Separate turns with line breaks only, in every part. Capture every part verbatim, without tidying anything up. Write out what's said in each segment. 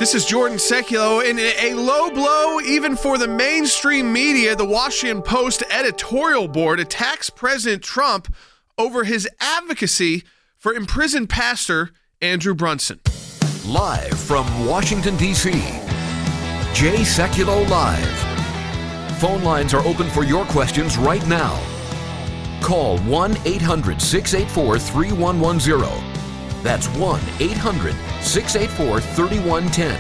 This is Jordan Seculo, and a low blow even for the mainstream media. The Washington Post editorial board attacks President Trump over his advocacy for imprisoned pastor Andrew Brunson.
Live from Washington, D C, Jay Sekulow Live. Phone lines are open for your questions right now. Call one eight hundred six eight four three one one zero. That's one eight hundred six eight four three one one zero.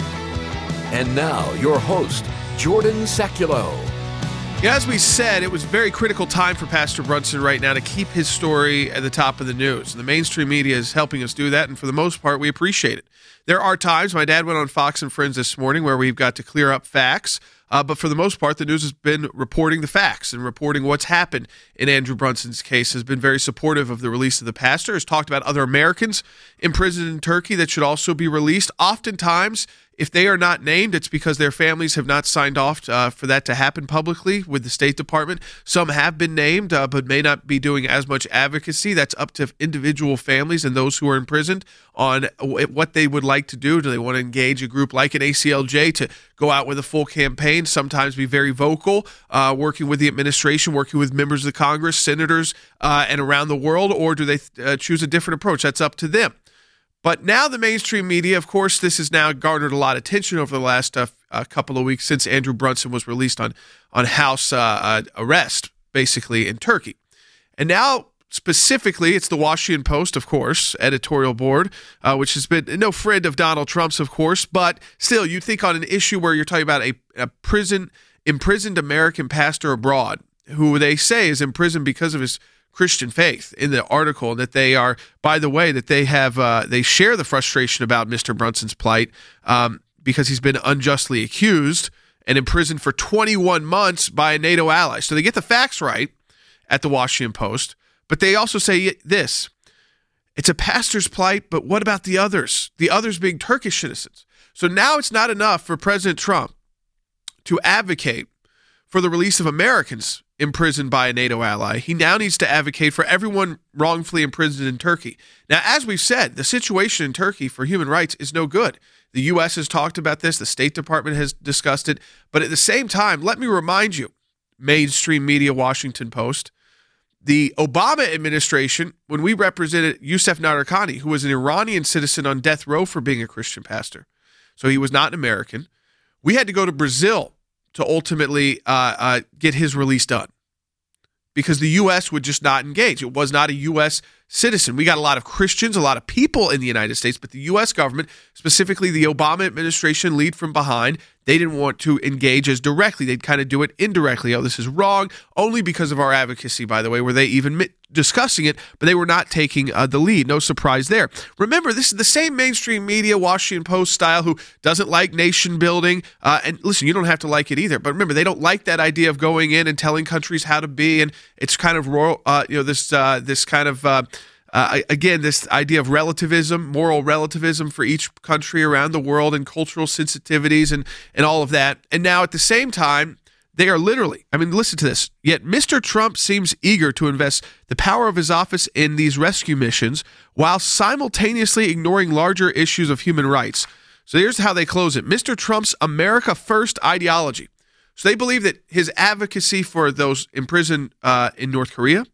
And now, your host, Jordan Sekulow.
As we said, it was a very critical time for Pastor Brunson right now to keep his story at the top of the news. The mainstream media is helping us do that, and for the most part, we appreciate it. There are times, my dad went on Fox and Friends this morning, where we've got to clear up facts, uh, but for the most part, the news has been reporting the facts and reporting what's happened in Andrew Brunson's case, has been very supportive of the release of the pastor, has talked about other Americans imprisoned in Turkey that should also be released. Oftentimes, if they are not named, it's because their families have not signed off uh, for that to happen publicly with the State Department. Some have been named, uh, but may not be doing as much advocacy. That's up to individual families and those who are imprisoned on what they would like to do. Do they want to engage a group like an A C L J to go out with a full campaign, sometimes be very vocal, uh, working with the administration, working with members of the Congress, senators, uh, and around the world, or do they uh, choose a different approach? That's up to them. But now the mainstream media, of course, this has now garnered a lot of attention over the last uh, uh, couple of weeks since Andrew Brunson was released on, on house uh, uh, arrest, basically, in Turkey. And now, specifically, it's the Washington Post, of course, editorial board, uh, which has been no friend of Donald Trump's, of course, but still, you think on an issue where you're talking about a, a prison imprisoned American pastor abroad, who they say is imprisoned because of his Christian faith in the article, that they are, by the way, that they have, uh, they share the frustration about Mister Brunson's plight um, because he's been unjustly accused and imprisoned for twenty-one months by a NATO ally. So they get the facts right at the Washington Post, but they also say this: it's a pastor's plight, but what about the others? The others being Turkish citizens. So now it's not enough for President Trump to advocate for the release of Americans imprisoned by a NATO ally. He now needs to advocate for everyone wrongfully imprisoned in Turkey. Now, as we've said, the situation in Turkey for human rights is no good. The U S has talked about this. The State Department has discussed it. But at the same time, let me remind you, mainstream media, Washington Post, the Obama administration, when we represented Youssef Nadarkhani, who was an Iranian citizen on death row for being a Christian pastor, so he was not an American, we had to go to Brazil to ultimately uh, uh, get his release done because the U S would just not engage. It was not a U S citizen. We got a lot of Christians, a lot of people in the United States, but the U S government, specifically the Obama administration, lead from behind. They didn't want to engage as directly. They'd kind of do it indirectly. Oh, this is wrong, only because of our advocacy, by the way, were they even mi- discussing it, but they were not taking uh, the lead. No surprise there. Remember, this is the same mainstream media, Washington Post style, who doesn't like nation building. Uh, and listen, you don't have to like it either, but remember, they don't like that idea of going in and telling countries how to be, and it's kind of, royal, uh, you know, this, uh, this kind of, uh, Uh, again, this idea of relativism, moral relativism for each country around the world and cultural sensitivities and, and all of that. And now at the same time, they are literally, I mean, listen to this. Yet Mister Trump seems eager to invest the power of his office in these rescue missions while simultaneously ignoring larger issues of human rights. So here's how they close it. Mister Trump's America First ideology. So they believe that his advocacy for those imprisoned uh, in North Korea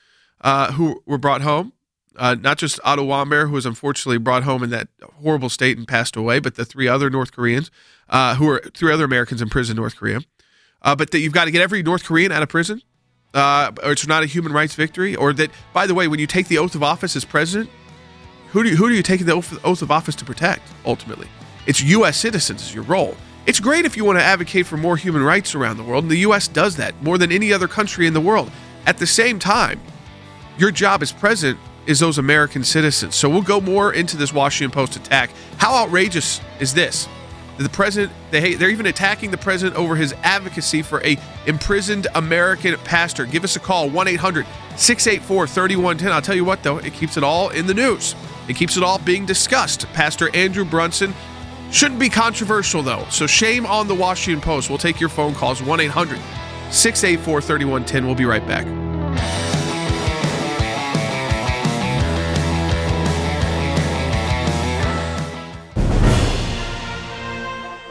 uh, who were brought home, Uh, not just Otto Warmbier, who was unfortunately brought home in that horrible state and passed away, but the three other North Koreans, uh, who are three other Americans in prison in North Korea. Uh, but that you've got to get every North Korean out of prison, uh, or it's not a human rights victory. Or that, by the way, when you take the oath of office as president, who do you, who do you take the oath, oath of office to protect, ultimately? It's U S citizens is your role. It's great if you want to advocate for more human rights around the world, and the U S does that more than any other country in the world. At the same time, your job as president is those American citizens. So we'll go more into this Washington Post attack. How outrageous is this? The president, they, they're even attacking the president over his advocacy for a imprisoned American pastor. Give us a call, one eight hundred six eight four three one one zero. I'll tell you what, though, it keeps it all in the news. It keeps it all being discussed. Pastor Andrew Brunson shouldn't be controversial, though. So shame on the Washington Post. We'll take your phone calls, one eight hundred six eight four three one one zero. We'll be right back.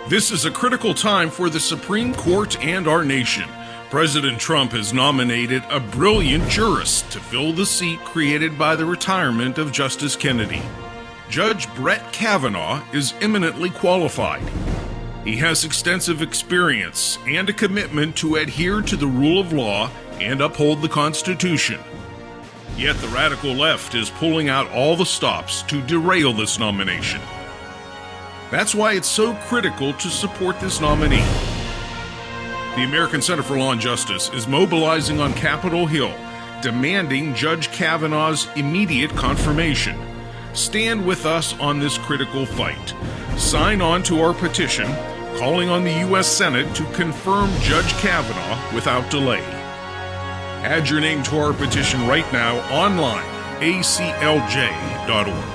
This is a critical time for the Supreme Court and our nation. President Trump has nominated a brilliant jurist to fill the seat created by the retirement of Justice Kennedy. Judge Brett Kavanaugh is eminently qualified. He has extensive experience and a commitment to adhere to the rule of law and uphold the Constitution. Yet the radical left is pulling out all the stops to derail this nomination. That's why it's so critical to support this nominee. The American Center for Law and Justice is mobilizing on Capitol Hill, demanding Judge Kavanaugh's immediate confirmation. Stand with us on this critical fight. Sign on to our petition, calling on the U S Senate to confirm Judge Kavanaugh without delay. Add your name to our petition right now online, A C L J dot org.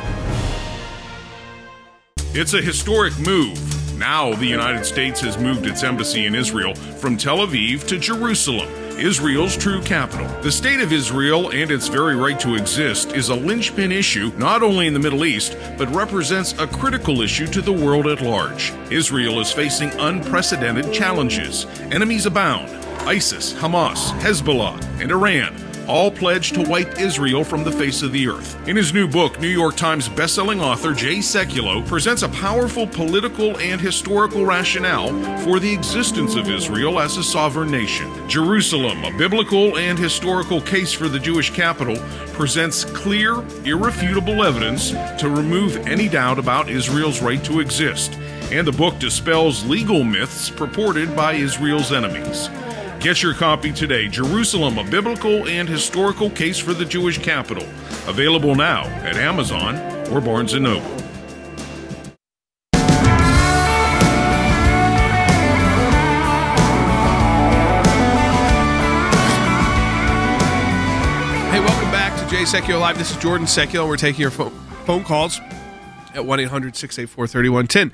It's a historic move. Now the United States has moved its embassy in Israel from Tel Aviv to Jerusalem, Israel's true capital. The state of Israel and its very right to exist is a linchpin issue not only in the Middle East, but represents a critical issue to the world at large. Israel is facing unprecedented challenges. Enemies abound. ISIS, Hamas, Hezbollah, and Iran all pledged to wipe Israel from the face of the earth. In his new book, New York Times bestselling author Jay Sekulow presents a powerful political and historical rationale for the existence of Israel as a sovereign nation. Jerusalem, a biblical and historical case for the Jewish capital, presents clear, irrefutable evidence to remove any doubt about Israel's right to exist. And the book dispels legal myths purported by Israel's enemies. Get your copy today, Jerusalem, a biblical and historical case for the Jewish capital. Available now at Amazon or Barnes and Noble.
Hey, welcome back to Jay Sekulow Live. This is Jordan Sekulow. We're taking your phone, phone calls at one eight hundred six eight four three one one zero.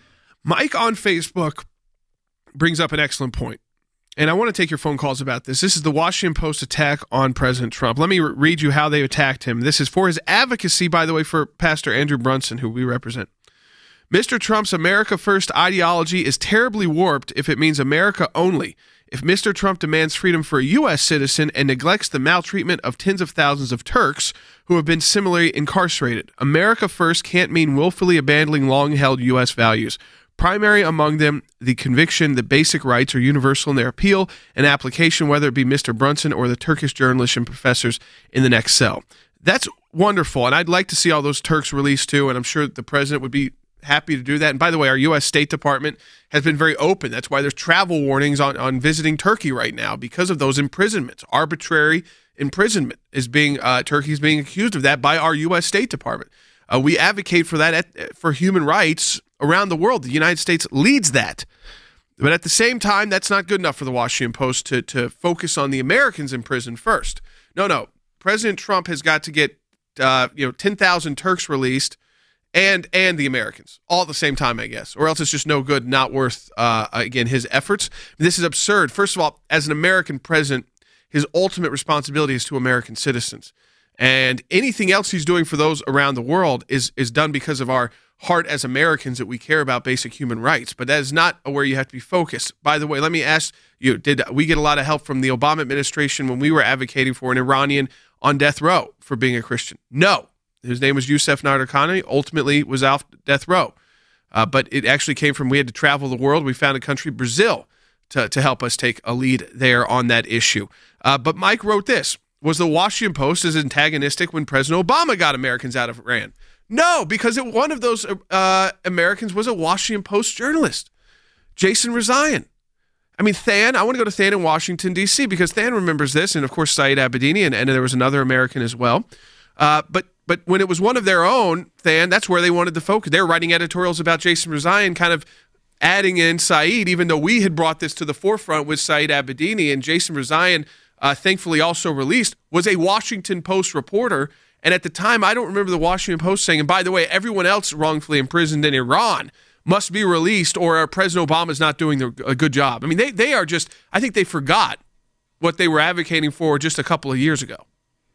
Mike on Facebook brings up an excellent point. And I want to take your phone calls about this. This is the Washington Post attack on President Trump. Let me re- read you how they attacked him. This is for his advocacy, by the way, for Pastor Andrew Brunson, who we represent. Mister Trump's America First ideology is terribly warped if it means America only. If Mister Trump demands freedom for a U S citizen and neglects the maltreatment of tens of thousands of Turks who have been similarly incarcerated, America First can't mean willfully abandoning long-held U S values. Primary among them, the conviction that basic rights are universal in their appeal and application, whether it be Mister Brunson or the Turkish journalists and professors in the next cell. That's wonderful, and I'd like to see all those Turks released too, and I'm sure the president would be happy to do that. And by the way, our U S State Department has been very open. That's why there's travel warnings on, on visiting Turkey right now because of those imprisonments. Arbitrary imprisonment is being, uh, Turkey's being accused of that by our U S State Department. Uh, we advocate for that at, for human rights around the world. The United States leads that. But at the same time, that's not good enough for the Washington Post to, to focus on the Americans in prison first. No, no. President Trump has got to get uh, you know ten thousand Turks released and and the Americans all at the same time, I guess. Or else it's just no good, not worth, uh, again, his efforts. This is absurd. First of all, as an American president, his ultimate responsibility is to American citizens. And anything else he's doing for those around the world is is done because of our heart as Americans that we care about basic human rights. But that is not where you have to be focused. By the way, let me ask you, did we get a lot of help from the Obama administration when we were advocating for an Iranian on death row for being a Christian? No. His name was Youssef Nadarkhani, ultimately was off death row. Uh, but it actually came from, we had to travel the world. We found a country, Brazil, to, to help us take a lead there on that issue. Uh, but Mike wrote this. Was the Washington Post as antagonistic when President Obama got Americans out of Iran? No, because it, one of those uh, Americans was a Washington Post journalist, Jason Rezaian. I mean, Than, I want to go to Than in Washington, D C, because Than remembers this, and of course, Saeed Abedini, and, and there was another American as well. Uh, but but when it was one of their own, Than, that's where they wanted to focus. They were writing editorials about Jason Rezaian, kind of adding in Saeed, even though we had brought this to the forefront with Saeed Abedini, and Jason Rezaian, uh, thankfully also released, was a Washington Post reporter. And at the time, I don't remember the Washington Post saying, and by the way, everyone else wrongfully imprisoned in Iran must be released or President Obama is not doing a good job. I mean, they, they are just, I think they forgot what they were advocating for just a couple of years ago.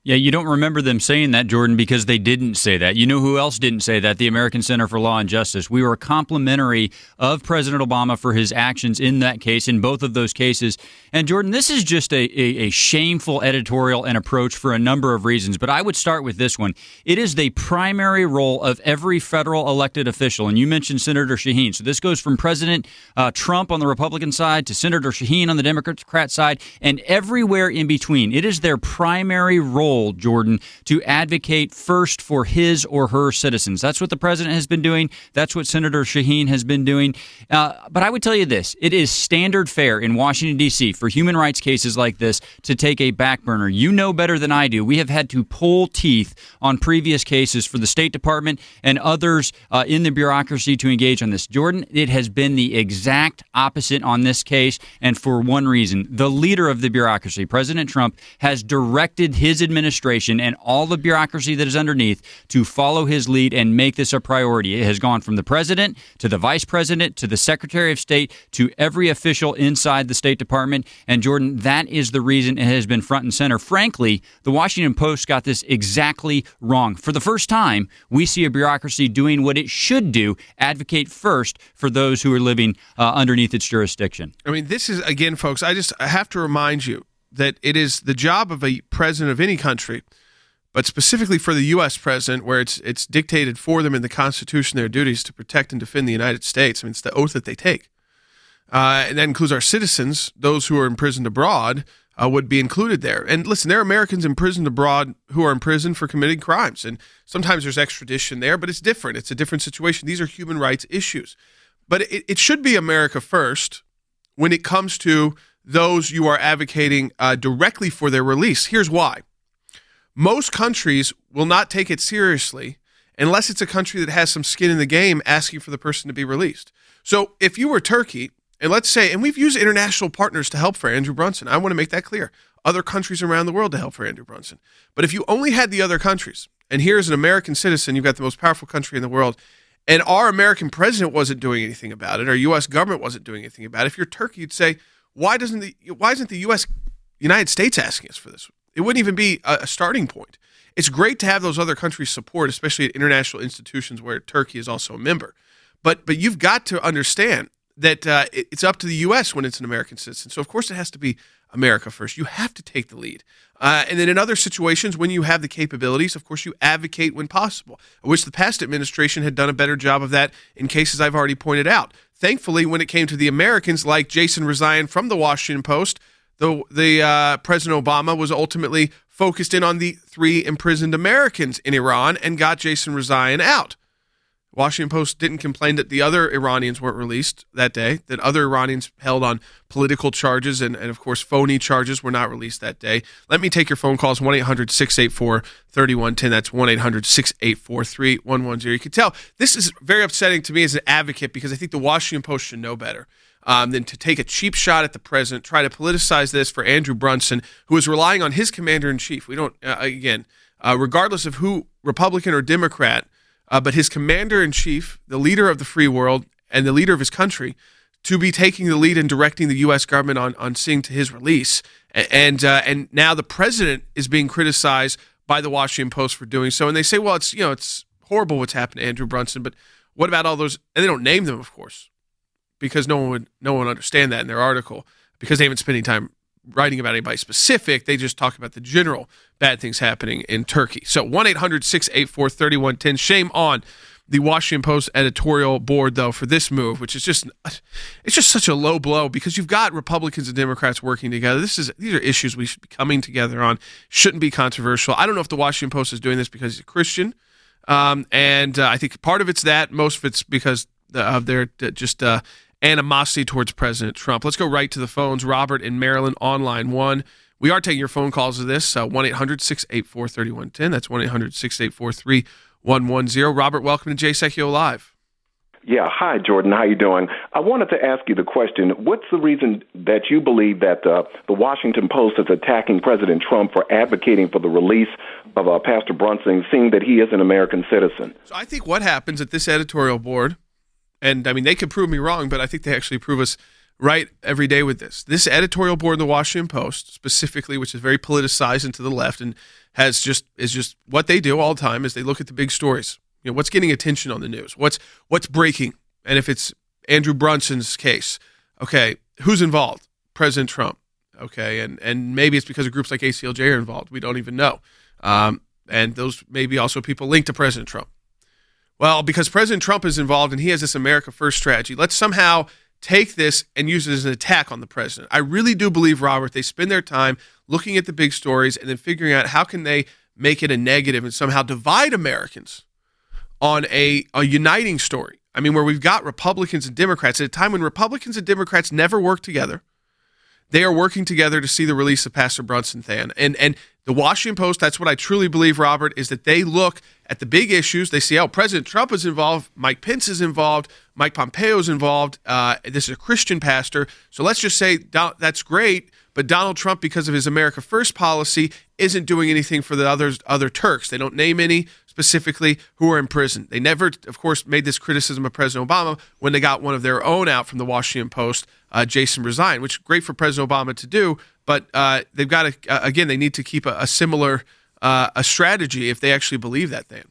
Yeah, you don't remember them saying that, Jordan, because they didn't say that. You know who else didn't say that? The American Center for Law and Justice. We were complimentary of President Obama for his actions in that case, in both of those cases. And, Jordan, this is just a, a, a shameful editorial and approach for a number of reasons. But I would start with this one. It is the primary role of every federal elected official. And you mentioned Senator Shaheen. So this goes from President uh, Trump on the Republican side to Senator Shaheen on the Democrat side and everywhere in between. It is their primary role, Jordan, to advocate first for his or her citizens. That's what the president has been doing. That's what Senator Shaheen has been doing. Uh, but I would tell you this. It is standard fare in Washington, D C for human rights cases like this to take a back burner. You know better than I do. We have had to pull teeth on previous cases for the State Department and others uh, in the bureaucracy to engage on this. Jordan, it has been the exact opposite on this case, and for one reason. The leader of the bureaucracy, President Trump, has directed his administration administration and all the bureaucracy that is underneath to follow his lead and make this a priority. It has gone from the president to the vice president to the secretary of state to every official inside the State Department. And Jordan, that is the reason it has been front and center. Frankly, the Washington Post got this exactly wrong. For the first time, we see a bureaucracy doing what it should do, advocate first for those who are living uh, underneath its jurisdiction.
I mean, this is, again, folks, I just I have to remind you that it is the job of a president of any country, but specifically for the U S president, where it's it's dictated for them in the Constitution their duties to protect and defend the United States. I mean, it's the oath that they take. Uh, and that includes our citizens, those who are imprisoned abroad, uh, would be included there. And listen, there are Americans imprisoned abroad who are in prison for committing crimes. And sometimes there's extradition there, but it's different. It's a different situation. These are human rights issues. But it, it should be America first when it comes to those you are advocating uh, directly for their release. Here's why. Most countries will not take it seriously unless it's a country that has some skin in the game asking for the person to be released. So if you were Turkey, and let's say, and we've used international partners to help for Andrew Brunson. I want to make that clear. Other countries around the world to help for Andrew Brunson. But if you only had the other countries, and here's an American citizen, you've got the most powerful country in the world, and our American president wasn't doing anything about it, or U S government wasn't doing anything about it, if you're Turkey, you'd say, Why doesn't the why isn't the U S United States asking us for this? It wouldn't even be a, a starting point. It's great to have those other countries support, especially at international institutions where Turkey is also a member. But but you've got to understand that uh, it, it's up to the U S when it's an American citizen. So of course it has to be America first. You have to take the lead. Uh, and then in other situations, when you have the capabilities, of course you advocate when possible. I wish the past administration had done a better job of that in cases I've already pointed out. Thankfully, when it came to the Americans, like Jason Rezaian from the Washington Post, the the uh, President Obama was ultimately focused in on the three imprisoned Americans in Iran and got Jason Rezaian out. Washington Post didn't complain that the other Iranians weren't released that day, that other Iranians held on political charges and, and of course, phony charges were not released that day. Let me take your phone calls, one eight hundred six eight four three one one zero. That's one eight hundred six eight four three one one zero. You can tell this is very upsetting to me as an advocate because I think the Washington Post should know better um, than to take a cheap shot at the president, try to politicize this for Andrew Brunson, who is relying on his commander-in-chief. We don't, uh, again, uh, regardless of who, Republican or Democrat, Uh, but his commander-in-chief, the leader of the free world and the leader of his country, to be taking the lead and directing the U S government on, on seeing to his release. And uh, and now the president is being criticized by the Washington Post for doing so. And they say, well, it's you know it's horrible what's happened to Andrew Brunson, but what about all those? And they don't name them, of course, because no one would no one would understand that in their article because they haven't spent any time writing about anybody specific. They just talk about the general bad things happening in Turkey. So one eight hundred six eight four three one one zero. Shame on the Washington Post editorial board, though, for this move, which is just it's just such a low blow because you've got Republicans and Democrats working together. This is these are issues we should be coming together on. Shouldn't be controversial. I don't know if the Washington Post is doing this because he's a Christian, um, and uh, I think part of it's that. Most of it's because of their uh, just uh, animosity towards President Trump. Let's go right to the phones. Robert in Maryland on line one. We are taking your phone calls of this, uh, one eight hundred six eight four three one one zero. That's one eight hundred six eight four three one one zero. Robert, welcome to Jay Sekulow Live.
Yeah, hi, Jordan. How you doing? I wanted to ask you the question, what's the reason that you believe that uh, the Washington Post is attacking President Trump for advocating for the release of uh, Pastor Brunson, seeing that he is an American citizen?
So I think what happens at this editorial board, and I mean, they could prove me wrong, but I think they actually prove us write every day with this. This editorial board in the Washington Post, specifically, which is very politicized and to the left, and has just is just what they do all the time is they look at the big stories. You know, what's getting attention on the news? What's what's breaking? And if it's Andrew Brunson's case, okay, who's involved? President Trump. Okay, and and maybe it's because of groups like A C L J are involved. We don't even know. Um, and those maybe also people linked to President Trump. Well, because President Trump is involved and he has this America First strategy, let's somehow take this and use it as an attack on the president. I really do believe, Robert, they spend their time looking at the big stories and then figuring out how can they make it a negative and somehow divide Americans on a, a uniting story. I mean, where we've got Republicans and Democrats at a time when Republicans and Democrats never work together. They are working together to see the release of Pastor Brunson Than. And and the Washington Post, that's what I truly believe, Robert, is that they look at the big issues. They see, oh, President Trump is involved, Mike Pence is involved, Mike Pompeo is involved. Uh, this is a Christian pastor. So let's just say that's great, but Donald Trump, because of his America First policy, isn't doing anything for the others, other Turks. They don't name any specifically who are in prison. They never, of course, made this criticism of President Obama when they got one of their own out from the Washington Post, uh, Jason Rezaian, which is great for President Obama to do, but uh, they've got to, uh, again, they need to keep a, a similar uh, a strategy if they actually believe that thing.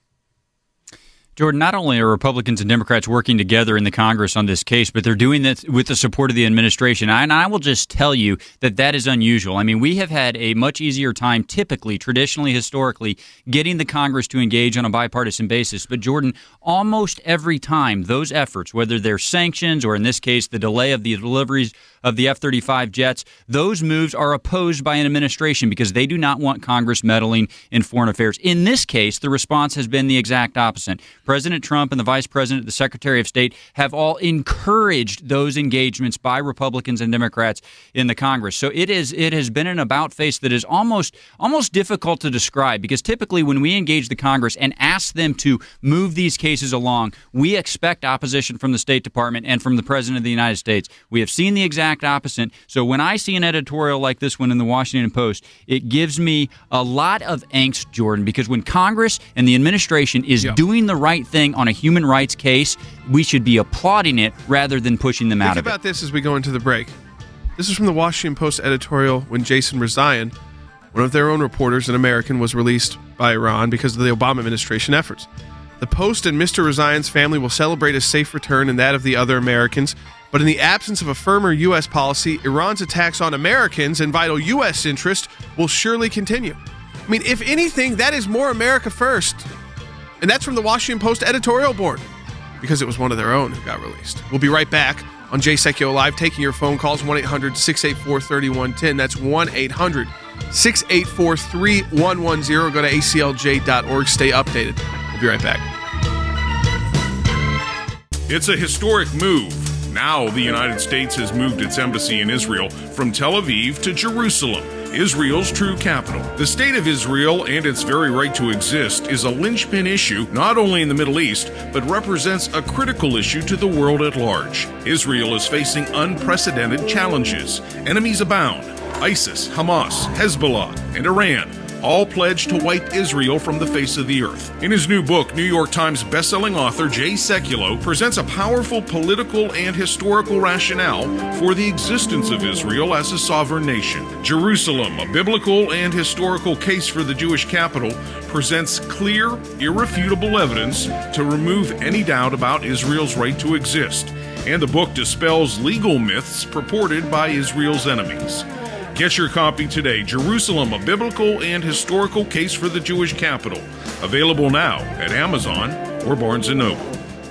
Jordan, not only are Republicans and Democrats working together in the Congress on this case, but they're doing that with the support of the administration. And I will just tell you that that is unusual. I mean, we have had a much easier time, typically, traditionally, historically, getting the Congress to engage on a bipartisan basis. But, Jordan, almost every time those efforts, whether they're sanctions or, in this case, the delay of the deliveries of the F thirty-five jets, those moves are opposed by an administration because they do not want Congress meddling in foreign affairs. In this case, the response has been the exact opposite. President Trump and the Vice President, the Secretary of State, have all encouraged those engagements by Republicans and Democrats in the Congress. So it is it has been an about-face that is almost almost difficult to describe, because typically when we engage the Congress and ask them to move these cases along, we expect opposition from the State Department and from the President of the United States. We have seen the exact opposite. So when I see an editorial like this one in the Washington Post, it gives me a lot of angst, Jordan, because when Congress and the administration is yeah. doing the right thing on a human rights case, we should be applauding it rather than pushing them
Think
out of it.
Think about this as we go into the break. This is from the Washington Post editorial when Jason Rezaian, one of their own reporters, an American, was released by Iran because of the Obama administration efforts. The Post and Mister Rezaian's family will celebrate a safe return and that of the other Americans, but in the absence of a firmer U S policy, Iran's attacks on Americans and vital U S interests will surely continue. I mean, if anything, that is more America first. And that's from the Washington Post editorial board, because it was one of their own who got released. We'll be right back on Jay Sekulow Live, taking your phone calls, one eight hundred six eight four three one one zero. That's one eight hundred six eight four three one one zero. Go to A C L J dot org. Stay updated. We'll be right back.
It's a historic move. Now the United States has moved its embassy in Israel from Tel Aviv to Jerusalem, Israel's true capital. The state of Israel and its very right to exist is a linchpin issue not only in the Middle East, but represents a critical issue to the world at large. Israel is facing unprecedented challenges. Enemies abound. ISIS, Hamas, Hezbollah, and Iran all pledged to wipe Israel from the face of the earth. In his new book, New York Times bestselling author Jay Sekulow presents a powerful political and historical rationale for the existence of Israel as a sovereign nation. Jerusalem, a biblical and historical case for the Jewish capital, presents clear, irrefutable evidence to remove any doubt about Israel's right to exist. And the book dispels legal myths purported by Israel's enemies. Get your copy today, Jerusalem, a biblical and historical case for the Jewish capital. Available now at Amazon or Barnes and Noble.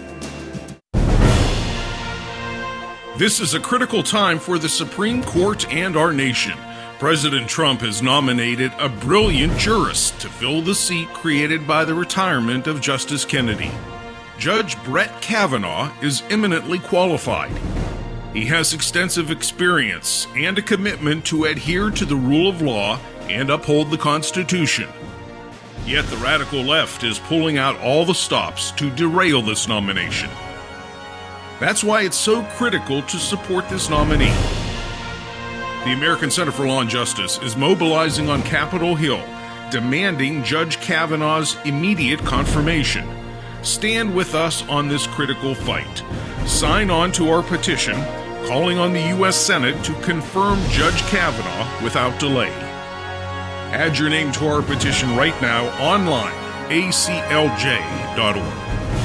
This is a critical time for the Supreme Court and our nation. President Trump has nominated a brilliant jurist to fill the seat created by the retirement of Justice Kennedy. Judge Brett Kavanaugh is eminently qualified. He has extensive experience and a commitment to adhere to the rule of law and uphold the Constitution. Yet the radical left is pulling out all the stops to derail this nomination. That's why it's so critical to support this nominee. The American Center for Law and Justice is mobilizing on Capitol Hill, demanding Judge Kavanaugh's immediate confirmation. Stand with us on this critical fight. Sign on to our petition. calling on the U S Senate to confirm Judge Kavanaugh without delay. Add your name to our petition right now online, a c l j dot org.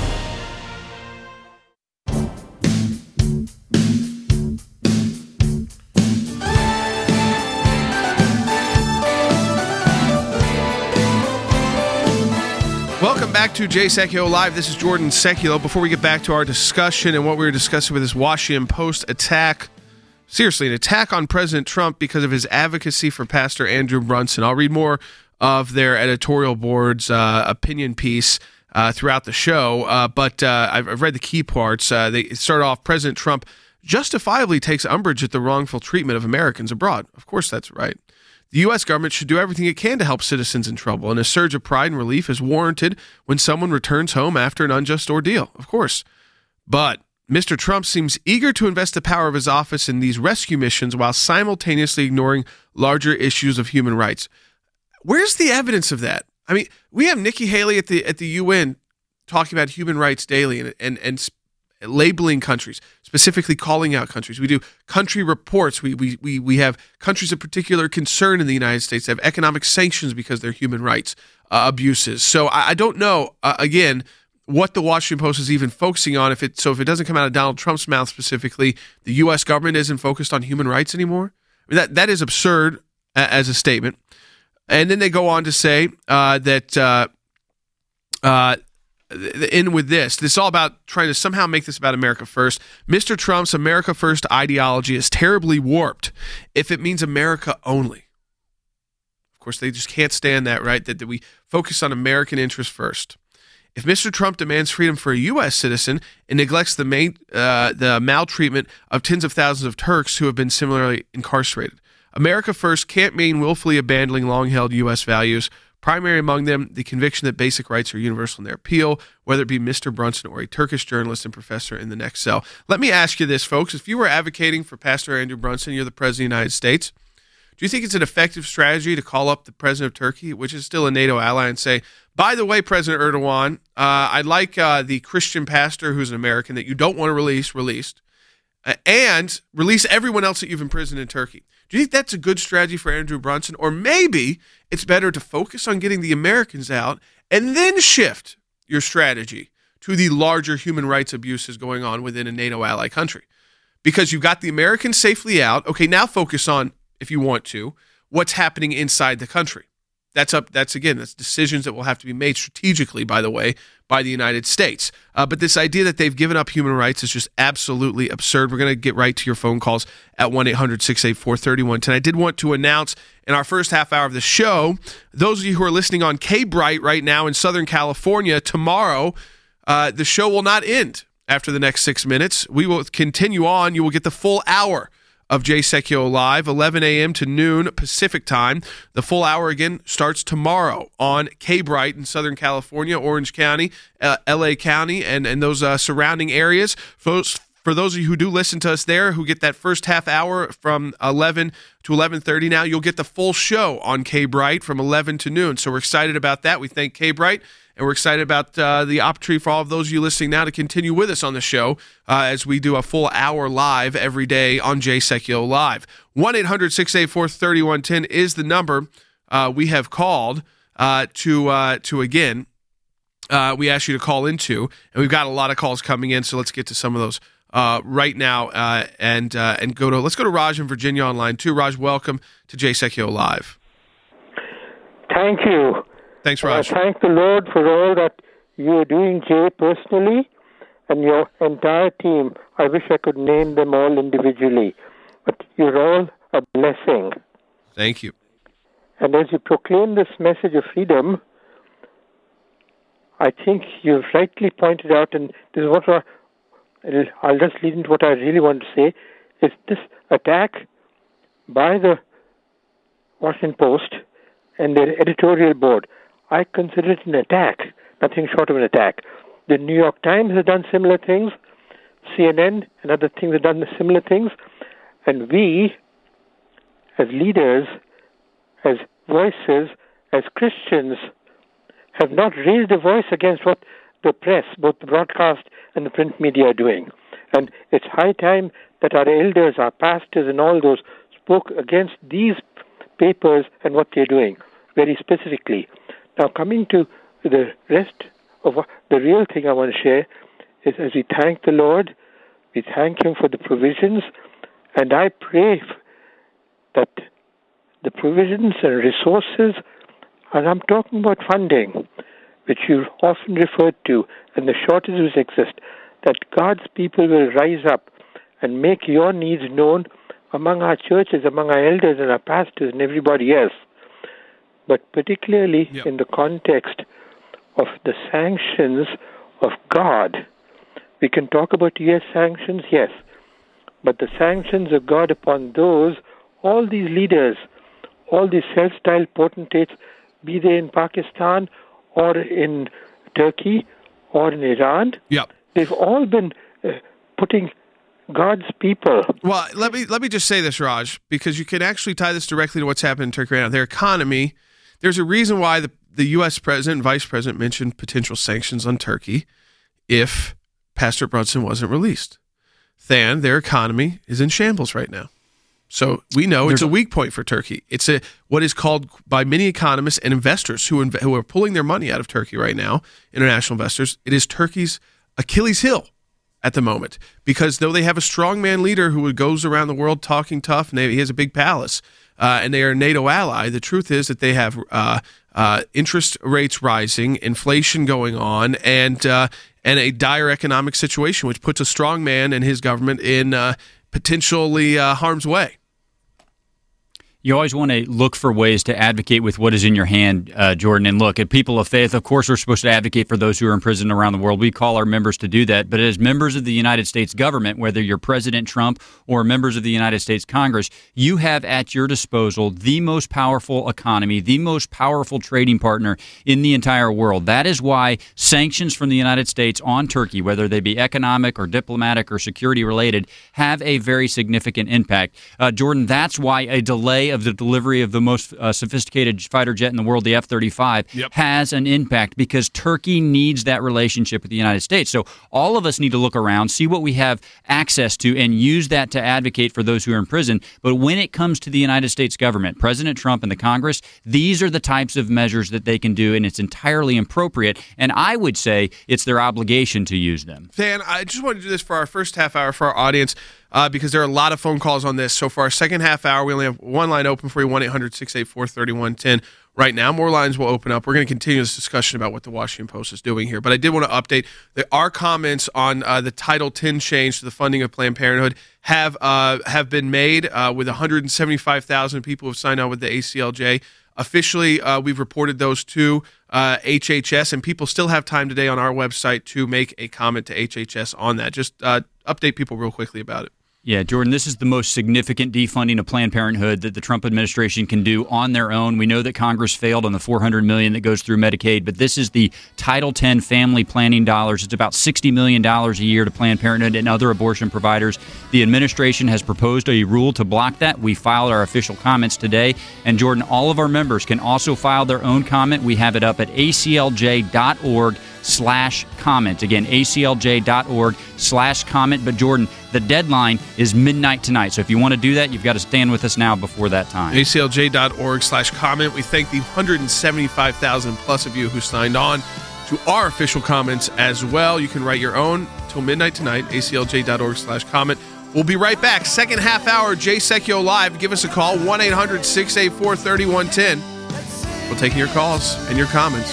Welcome back to Jay Sekulow Live. This is Jordan Sekulow. Before we get back to our discussion and what we were discussing with this Washington Post attack, seriously, an attack on President Trump because of his advocacy for Pastor Andrew Brunson. I'll read more of their editorial board's uh, opinion piece uh, throughout the show, uh, but uh, I've, I've read the key parts. Uh, they start off, President Trump justifiably takes umbrage at the wrongful treatment of Americans abroad. Of course that's right. The U S government should do everything it can to help citizens in trouble, and a surge of pride and relief is warranted when someone returns home after an unjust ordeal, of course. But Mister Trump seems eager to invest the power of his office in these rescue missions while simultaneously ignoring larger issues of human rights. Where's the evidence of that? I mean, we have Nikki Haley at the at the U N talking about human rights daily and and and labeling countries, specifically calling out countries. We do country reports. We we we we have countries of particular concern in the United States that have economic sanctions because they're human rights uh, abuses. So I, I don't know, uh, again, what the Washington Post is even focusing on. If it so if it doesn't come out of Donald Trump's mouth specifically, the U S government isn't focused on human rights anymore. I mean, that that is absurd uh, as a statement. And then they go on to say uh, that. Uh, uh, In with this, this is all about trying to somehow make this about America first. Mister Trump's America first ideology is terribly warped if it means America only. Of course, they just can't stand that, right? That, that we focus on American interests first. If Mister Trump demands freedom for a U S citizen and neglects the main, uh, the maltreatment of tens of thousands of Turks who have been similarly incarcerated, America first can't mean willfully abandoning long-held U S values. Primary among them, the conviction that basic rights are universal in their appeal, whether it be Mister Brunson or a Turkish journalist and professor in the next cell. Let me ask you this, folks. If you were advocating for Pastor Andrew Brunson, you're the President of the United States, do you think it's an effective strategy to call up the President of Turkey, which is still a NATO ally, and say, by the way, President Erdogan, uh, I'd like uh, the Christian pastor who's an American that you don't want to release, released, uh, and release everyone else that you've imprisoned in Turkey? Do you think that's a good strategy for Andrew Brunson? Or maybe it's better to focus on getting the Americans out and then shift your strategy to the larger human rights abuses going on within a NATO ally country? Because you've got the Americans safely out. Okay, now focus on, if you want to, what's happening inside the country. That's up. That's, again, that's decisions that will have to be made strategically, by the way, by the United States. Uh, but this idea that they've given up human rights is just absolutely absurd. We're going to get right to your phone calls at one eight hundred six eight four three one one zero. I did want to announce in our first half hour of the show, those of you who are listening on K-Bright right now in Southern California, tomorrow, uh, the show will not end after the next six minutes. We will continue on. You will get the full hour of Jay Sekulow Live, eleven a.m. to noon Pacific time. The full hour, again, starts tomorrow on K-Bright in Southern California, Orange County, uh, L A County, and, and those uh, surrounding areas. For, for those of you who do listen to us there, who get that first half hour from eleven to eleven thirty now, you'll get the full show on K-Bright from eleven to noon. So we're excited about that. We thank K-Bright. And we're excited about uh, the opportunity for all of those of you listening now to continue with us on the show uh, as we do a full hour live every day on Jay Sekulow Live. one eight hundred six eight four three one one zero is the number uh, we have called uh, to, uh, to again, uh, we asked you to call into. And we've got a lot of calls coming in, so let's get to some of those uh, right now uh, and uh, and go to, let's go to Raj in Virginia on line two. Raj, welcome to Jay Sekulow Live.
Thank you.
Thanks, Raj.
Uh, thank the Lord for all that you are doing, Jay, personally, and your entire team. I wish I could name them all individually, but you're all a blessing.
Thank you.
And as you proclaim this message of freedom, I think you've rightly pointed out, and this is what I, I'll just lead into what I really want to say, is this attack by the Washington Post and their editorial board. I consider it an attack, nothing short of an attack. The New York Times has done similar things. C N N and other things have done similar things. And we, as leaders, as voices, as Christians, have not raised a voice against what the press, both the broadcast and the print media, are doing. And it's high time that our elders, our pastors, and all those spoke against these papers and what they're doing, very specifically. Now, coming to the rest of what, the real thing I want to share is as we thank the Lord, we thank Him for the provisions, and I pray that the provisions and resources, and I'm talking about funding, which you often referred to, and the shortages exist, that God's people will rise up and make your needs known among our churches, among our elders and our pastors and everybody else. But particularly yep. in the context of the sanctions of God. We can talk about U S sanctions, yes, but the sanctions of God upon those, all these leaders, all these self-styled potentates, be they in Pakistan or in Turkey or in Iran,
yep.
they've all been uh, putting God's people.
Well, let me let me just say this, Raj, because you can actually tie this directly to what's happening in Turkey right now. Their economy, there's a reason why the, the U S president and vice president mentioned potential sanctions on Turkey if Pastor Brunson wasn't released. Than, their economy is in shambles right now. So we know it's a weak point for Turkey. It's a what is called by many economists and investors who, inv- who are pulling their money out of Turkey right now, international investors, it is Turkey's Achilles heel at the moment. Because though they have a strongman leader who goes around the world talking tough, and they, he has a big palace, uh, and they are a NATO ally, the truth is that they have uh, uh, interest rates rising, inflation going on, and uh, and a dire economic situation, which puts a strongman and his government in uh, potentially uh, harm's way.
You always want to look for ways to advocate with what is in your hand, uh, Jordan. And look, at people of faith, of course, we're supposed to advocate for those who are in prison around the world. We call our members to do that. But as members of the United States government, whether you're President Trump or members of the United States Congress, you have at your disposal the most powerful economy, the most powerful trading partner in the entire world. That is why sanctions from the United States on Turkey, whether they be economic or diplomatic or security related, have a very significant impact. Uh, Jordan, that's why a delay of the delivery of the most uh, sophisticated fighter jet in the world, the F thirty-five, yep. has an impact because Turkey needs that relationship with the United States. So all of us need to look around, see what we have access to, and use that to advocate for those who are in prison. But when it comes to the United States government, President Trump and the Congress, these are the types of measures that they can do, and it's entirely appropriate. And I would say it's their obligation to use them.
Dan, I just want to do this for our first half hour for our audience. Uh, because there are a lot of phone calls on this. So for our second half hour, we only have one line open for you, one eight hundred six eight four three one one zero right now. More lines will open up. We're going to continue this discussion about what the Washington Post is doing here. But I did want to update that our comments on uh, the Title ten change to the funding of Planned Parenthood have uh, have been made uh, with one hundred seventy-five thousand people who have signed on with the A C L J. Officially, uh, we've reported those to uh, H H S, and people still have time today on our website to make a comment to H H S on that. Just uh, update people real quickly about it.
Yeah, Jordan, this is the most significant defunding of Planned Parenthood that the Trump administration can do on their own. We know that Congress failed on the four hundred million dollars that goes through Medicaid, but this is the Title ten family planning dollars. It's about sixty million dollars a year to Planned Parenthood and other abortion providers. The administration has proposed a rule to block that. We filed our official comments today. And Jordan, all of our members can also file their own comment. We have it up at A C L J dot org slash comment. Again, A C L J dot org slash comment. But Jordan, the deadline is midnight tonight. So if you want to do that, you've got to stand with us now before that time.
A C L J dot org slash comment. We thank the one hundred seventy-five thousand plus of you who signed on to our official comments as well. You can write your own till midnight tonight, A C L J dot org slash comment. We'll be right back. Second half hour, Jay Secchio Live. Give us a call, one eight hundred six eight four three one one zero. We'll take your calls and your comments.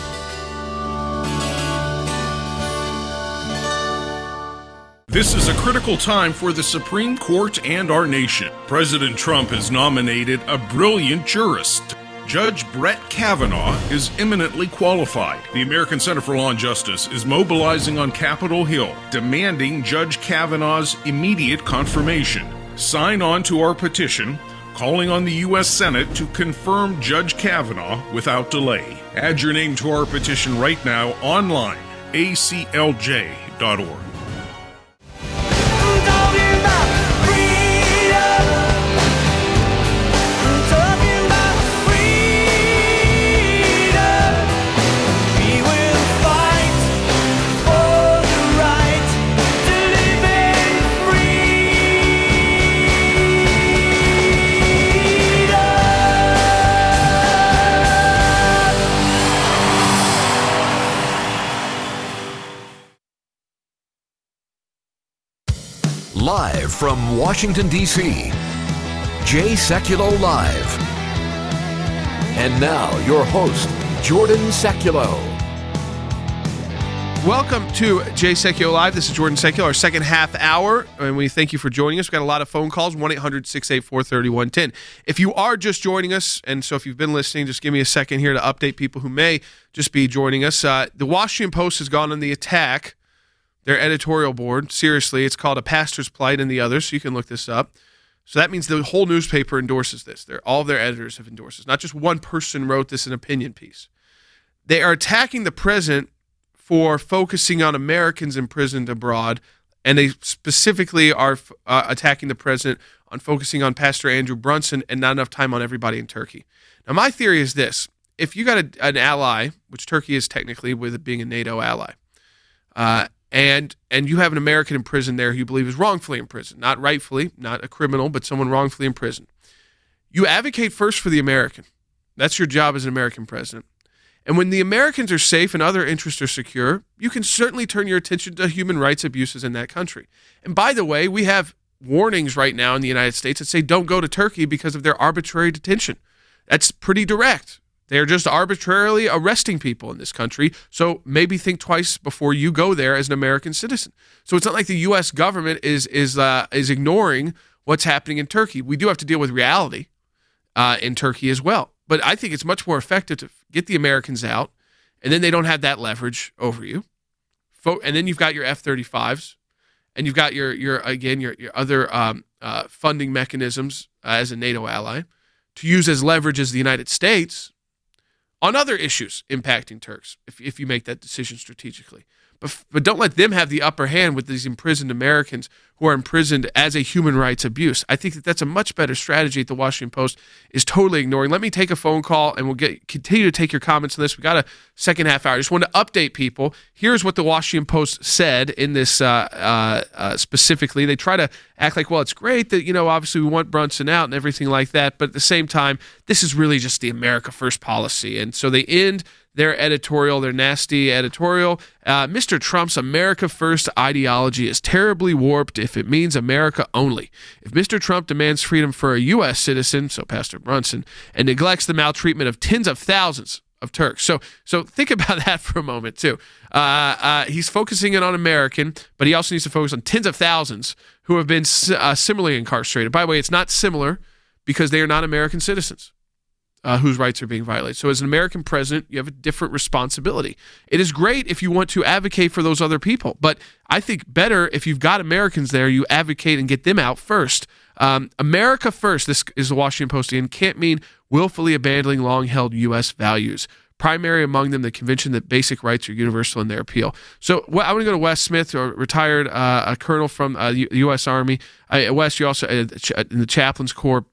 This is a critical time for the Supreme Court and our nation. President Trump has nominated a brilliant jurist. Judge Brett Kavanaugh is eminently qualified. The American Center for Law and Justice is mobilizing on Capitol Hill, demanding Judge Kavanaugh's immediate confirmation. Sign on to our petition, calling on the U S Senate to confirm Judge Kavanaugh without delay. Add your name to our petition right now online, A C L J dot org.
Live from Washington, D C, Jay Sekulow Live. And now, your host, Jordan Sekulow.
Welcome to Jay Sekulow Live. This is Jordan Sekulow, our second half hour, and we thank you for joining us. We've got a lot of phone calls, one eight hundred six eight four three one one zero. If you are just joining us, and so if you've been listening, just give me a second here to update people who may just be joining us. Uh, the Washington Post has gone on the attack, their editorial board. Seriously, it's called A Pastor's Plight and the Others, so you can look this up. So that means the whole newspaper endorses this. They're, all of their editors have endorsed this. Not just one person wrote this an opinion piece. They are attacking the president for focusing on Americans imprisoned abroad, and they specifically are uh, attacking the president on focusing on Pastor Andrew Brunson and not enough time on everybody in Turkey. Now, my theory is this. If you got a, an ally, which Turkey is technically with it being a NATO ally, uh, and and you have an American in prison there who you believe is wrongfully imprisoned, not rightfully, not a criminal, but someone wrongfully imprisoned, you advocate first for the American. That's your job as an American president. And when the Americans are safe and other interests are secure, you can certainly turn your attention to human rights abuses in that country. And by the way, we have warnings right now in the United States that say don't go to Turkey because of their arbitrary detention. That's pretty direct. They're just arbitrarily arresting people in this country, so maybe think twice before you go there as an American citizen. So it's not like the U S government is is uh, is ignoring what's happening in Turkey. We do have to deal with reality uh, in Turkey as well. But I think it's much more effective to get the Americans out, and then they don't have that leverage over you. And then you've got your F thirty-fives, and you've got your, your again, your, your other um, uh, funding mechanisms uh, as a NATO ally to use as leverage as the United States on other issues impacting Turks, if, if you make that decision strategically. But, but don't let them have the upper hand with these imprisoned Americans who are imprisoned as a human rights abuse. I think that that's a much better strategy that the Washington Post is totally ignoring. Let me take a phone call, and we'll get continue to take your comments on this. We got a second half hour. I just want to update people. Here's what the Washington Post said in this uh, uh, uh, specifically. They try to act like, well, it's great that, you know, obviously we want Brunson out and everything like that, but at the same time, this is really just the America First policy. And so they end their editorial, their nasty editorial. Uh, Mister Trump's America First ideology is terribly warped if it means America only. If Mister Trump demands freedom for a U S citizen, so Pastor Brunson, and neglects the maltreatment of tens of thousands of Turks. So so think about that for a moment, too. Uh, uh, he's focusing in on American, but he also needs to focus on tens of thousands who have been uh, similarly incarcerated. By the way, it's not similar because they are not American citizens. Uh, whose rights are being violated. So as an American president, you have a different responsibility. It is great if you want to advocate for those other people, but I think better if you've got Americans there, you advocate and get them out first. Um, America first, this is the Washington Post, and can't mean willfully abandoning long-held U S values. Primary among them, the convention that basic rights are universal in their appeal. So well, I want to go to Wes Smith, a retired uh, a colonel from uh, the U S Army. Uh, Wes, you also uh, in the Chaplains Corps.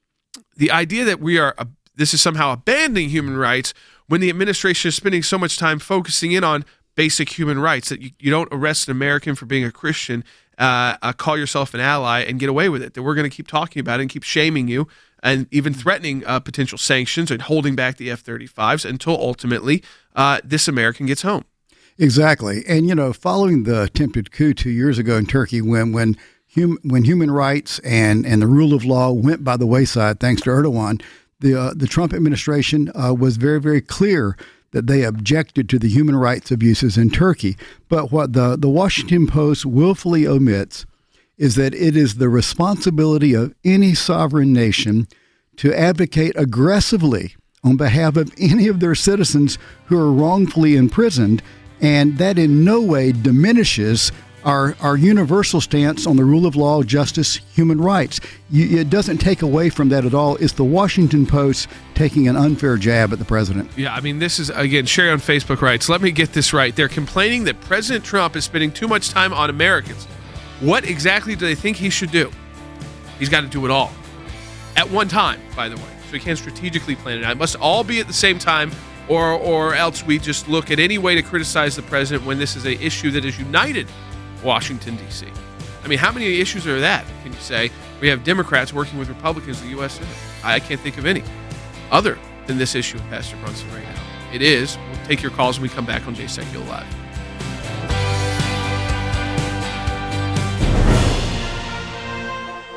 The idea that we are a this is somehow abandoning human rights when the administration is spending so much time focusing in on basic human rights that you, you don't arrest an American for being a Christian, uh, uh, call yourself an ally, and get away with it. That we're going to keep talking about it and keep shaming you and even threatening uh, potential sanctions and holding back the F thirty-fives until ultimately uh, this American gets home.
Exactly. And, you know, following the attempted coup two years ago in Turkey when when hum, when human rights and, and the rule of law went by the wayside thanks to Erdogan, The uh, the Trump administration uh, was very, very clear that they objected to the human rights abuses in Turkey. But what the, the Washington Post willfully omits is that it is the responsibility of any sovereign nation to advocate aggressively on behalf of any of their citizens who are wrongfully imprisoned, and that in no way diminishes Our, our universal stance on the rule of law, justice, human rights. You, it doesn't take away from that at all. It's the Washington Post taking an unfair jab at the president.
Yeah, I mean, this is, again, Sherry on Facebook writes, let me get this right. They're complaining that President Trump is spending too much time on Americans. What exactly do they think he should do? He's got to do it all. At one time, by the way. So he can't strategically plan it out. It must all be at the same time, or, or else we just look at any way to criticize the president when this is an issue that is united Washington, D C. I mean, how many issues are that, can you say? We have Democrats working with Republicans in the U S Senate. I can't think of any other than this issue of Pastor Brunson right now. It is. We'll take your calls when we come back on Jay Sekulow Live.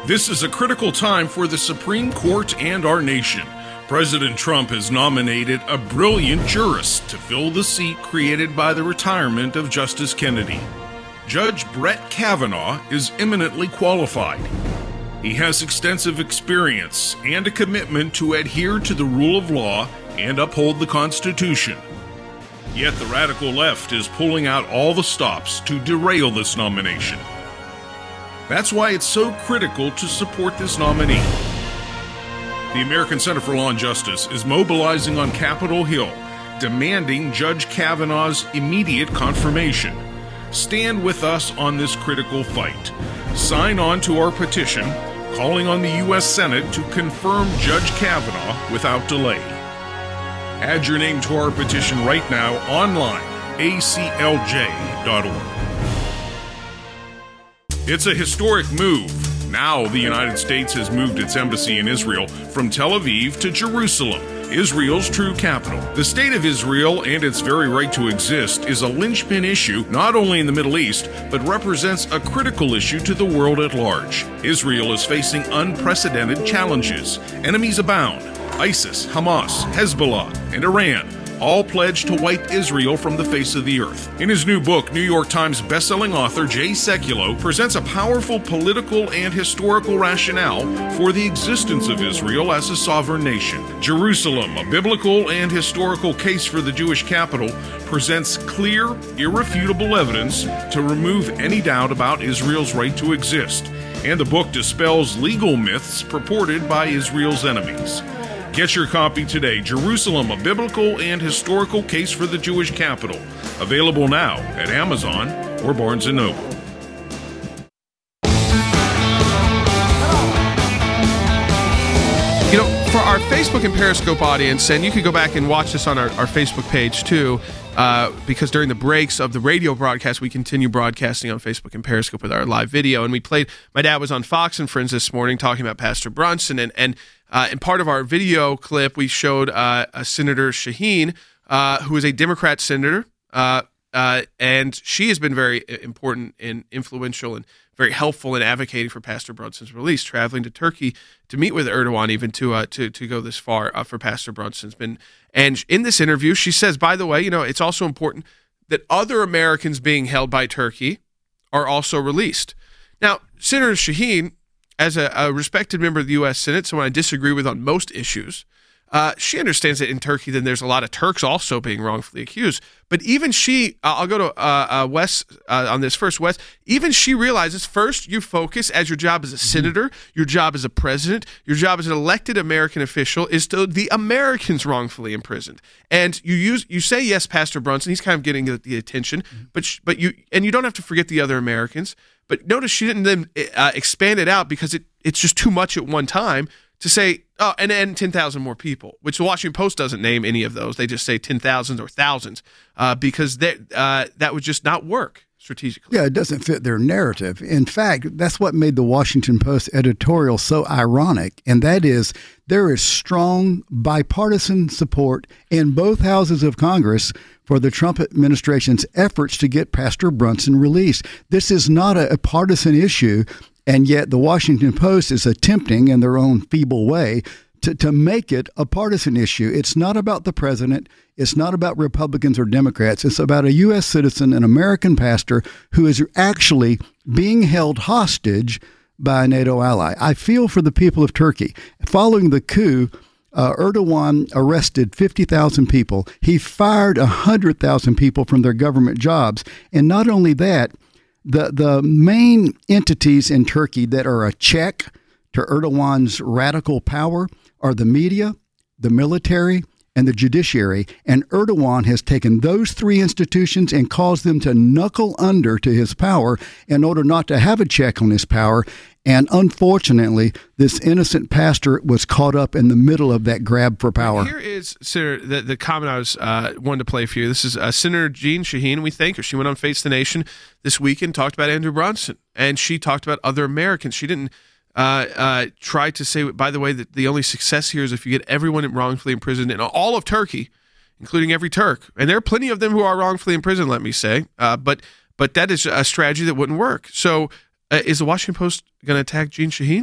This is a critical time for the Supreme Court and our nation. President Trump has nominated a brilliant jurist to fill the seat created by the retirement of Justice Kennedy. Judge Brett Kavanaugh is eminently qualified. He has extensive experience and a commitment to adhere to the rule of law and uphold the Constitution. Yet the radical left is pulling out all the stops to derail this nomination. That's why it's so critical to support this nominee. The American Center for Law and Justice is mobilizing on Capitol Hill, demanding Judge Kavanaugh's immediate confirmation. Stand with us on this critical fight. Sign on to our petition, calling on the U S Senate to confirm Judge Kavanaugh without delay. Add your name to our petition right now online, A C L J dot org. It's a historic move. Now the United States has moved its embassy in Israel from Tel Aviv to Jerusalem, Israel's true capital. The state of Israel and its very right to exist is a linchpin issue not only in the Middle East, but represents a critical issue to the world at large. Israel is facing unprecedented challenges. Enemies abound. ISIS, Hamas, Hezbollah, and Iran all pledged to wipe Israel from the face of the earth. In his new book, New York Times bestselling author Jay Sekulow presents a powerful political and historical rationale for the existence of Israel as a sovereign nation. Jerusalem, a biblical and historical case for the Jewish capital, presents clear, irrefutable evidence to remove any doubt about Israel's right to exist. And the book dispels legal myths purported by Israel's enemies. Get your copy today, Jerusalem, a biblical and historical case for the Jewish capital. Available now at Amazon or Barnes and Noble.
You know, for our Facebook and Periscope audience, and you can go back and watch this on our, our Facebook page too, uh, because during the breaks of the radio broadcast, we continue broadcasting on Facebook and Periscope with our live video. And we played, my dad was on Fox and Friends this morning talking about Pastor Brunson, and, and Uh, in part of our video clip, we showed uh, a Senator Shaheen, uh, who is a Democrat senator, uh, uh, and she has been very important and influential and very helpful in advocating for Pastor Brunson's release, traveling to Turkey to meet with Erdogan, even to uh, to to go this far uh, for Pastor Brunson's been. And in this interview, she says, by the way, you know, it's also important that other Americans being held by Turkey are also released. Now, Senator Shaheen, as a, a respected member of the U S Senate, someone I disagree with on most issues, uh, she understands that in Turkey, then there's a lot of Turks also being wrongfully accused. But even she, uh, I'll go to uh, uh, Wes uh, on this first, Wes, even she realizes first you focus as your job as a senator, your job as a president, your job as an elected American official is to the Americans wrongfully imprisoned. And you use you say, yes, Pastor Brunson, he's kind of getting the, the attention, but sh- but you and you don't have to forget the other Americans. But notice she didn't then uh, expand it out because it, it's just too much at one time to say, oh, and then ten thousand more people, which the Washington Post doesn't name any of those. They just say ten thousands or thousands uh, because they, uh, that would just not work strategically.
Yeah, it doesn't fit their narrative. In fact, that's what made the Washington Post editorial so ironic, and that is there is strong bipartisan support in both houses of Congress for the Trump administration's efforts to get Pastor Brunson released. This is not a, a partisan issue, and yet the Washington Post is attempting, in their own feeble way, to, to make it a partisan issue. It's not about the president. It's not about Republicans or Democrats. It's about a U S citizen, an American pastor, who is actually being held hostage by a NATO ally. I feel for the people of Turkey. Following the coup, Uh, Erdogan arrested fifty thousand people. He fired one hundred thousand people from their government jobs. And not only that, the, the main entities in Turkey that are a check to Erdogan's radical power are the media, the military, and the judiciary. And Erdogan has taken those three institutions and caused them to knuckle under to his power in order not to have a check on his power. And unfortunately, this innocent pastor was caught up in the middle of that grab for power.
Here is Senator, the, the comment I was uh, wanted to play for you. This is uh, Senator Jean Shaheen, we think, or she went on Face the Nation this weekend, talked about Andrew Brunson, and she talked about other Americans. She didn't uh, uh, try to say, by the way, that the only success here is if you get everyone wrongfully imprisoned in all of Turkey, including every Turk. And there are plenty of them who are wrongfully imprisoned, let me say, uh, but but that is a strategy that wouldn't work. So Uh, is the Washington Post going to attack Jean Shaheen?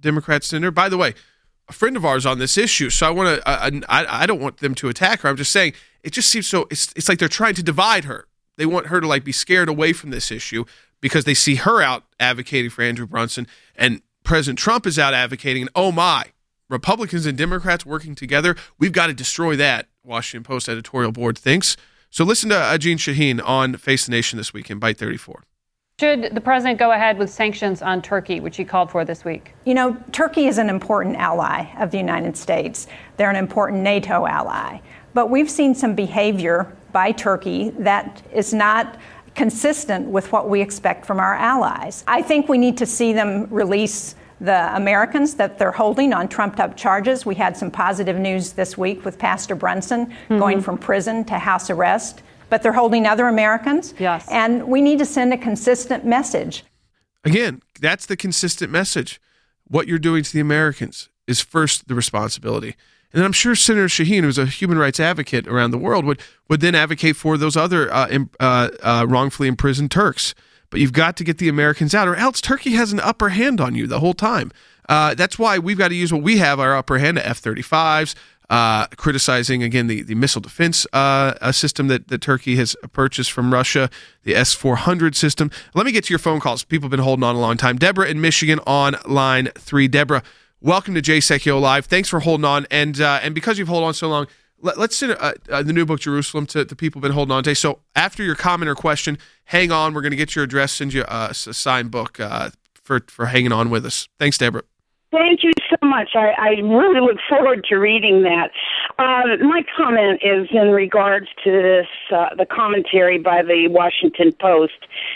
Democrat senator. By the way, a friend of ours on this issue, so I want to. Uh, I, I don't want them to attack her. I'm just saying it just seems so. It's it's like they're trying to divide her. They want her to like be scared away from this issue because they see her out advocating for Andrew Brunson, and President Trump is out advocating. And oh my, Republicans and Democrats working together. We've got to destroy that. Washington Post editorial board thinks. So listen to uh, Jeanne Shaheen on Face the Nation this week in Byte thirty-four.
Should the president go ahead with sanctions on Turkey, which he called for this week?
You know, Turkey is an important ally of the United States. They're an important NATO ally. But we've seen some behavior by Turkey that is not consistent with what we expect from our allies. I think we need to see them release the Americans that they're holding on trumped-up charges. We had some positive news this week with Pastor Brunson mm-hmm. going from prison to house arrest. But they're holding other Americans. Yes. And we need to send a consistent message.
Again, that's the consistent message. What you're doing to the Americans is first the responsibility. And then I'm sure Senator Shaheen, who's a human rights advocate around the world, would, would then advocate for those other uh, im- uh, uh, wrongfully imprisoned Turks. But you've got to get the Americans out, or else Turkey has an upper hand on you the whole time. Uh, that's why we've got to use what we have, our upper hand, F thirty-fives, Uh, criticizing, again, the, the missile defense uh, a system that, that Turkey has purchased from Russia, the S four hundred system. Let me get to your phone calls. People have been holding on a long time. Deborah in Michigan on line three. Deborah, welcome to Jay Sekulow Live. Thanks for holding on. And uh, and because you've held on so long, let, let's send uh, uh, the new book, Jerusalem, to the people who've been holding on today. So after your comment or question, hang on. We're going to get your address, send you a, a signed book uh, for, for hanging on with us. Thanks, Deborah.
Thank you so much. I, I really look forward to reading that. Uh, my comment is in regards to this, uh, the commentary by the Washington Post.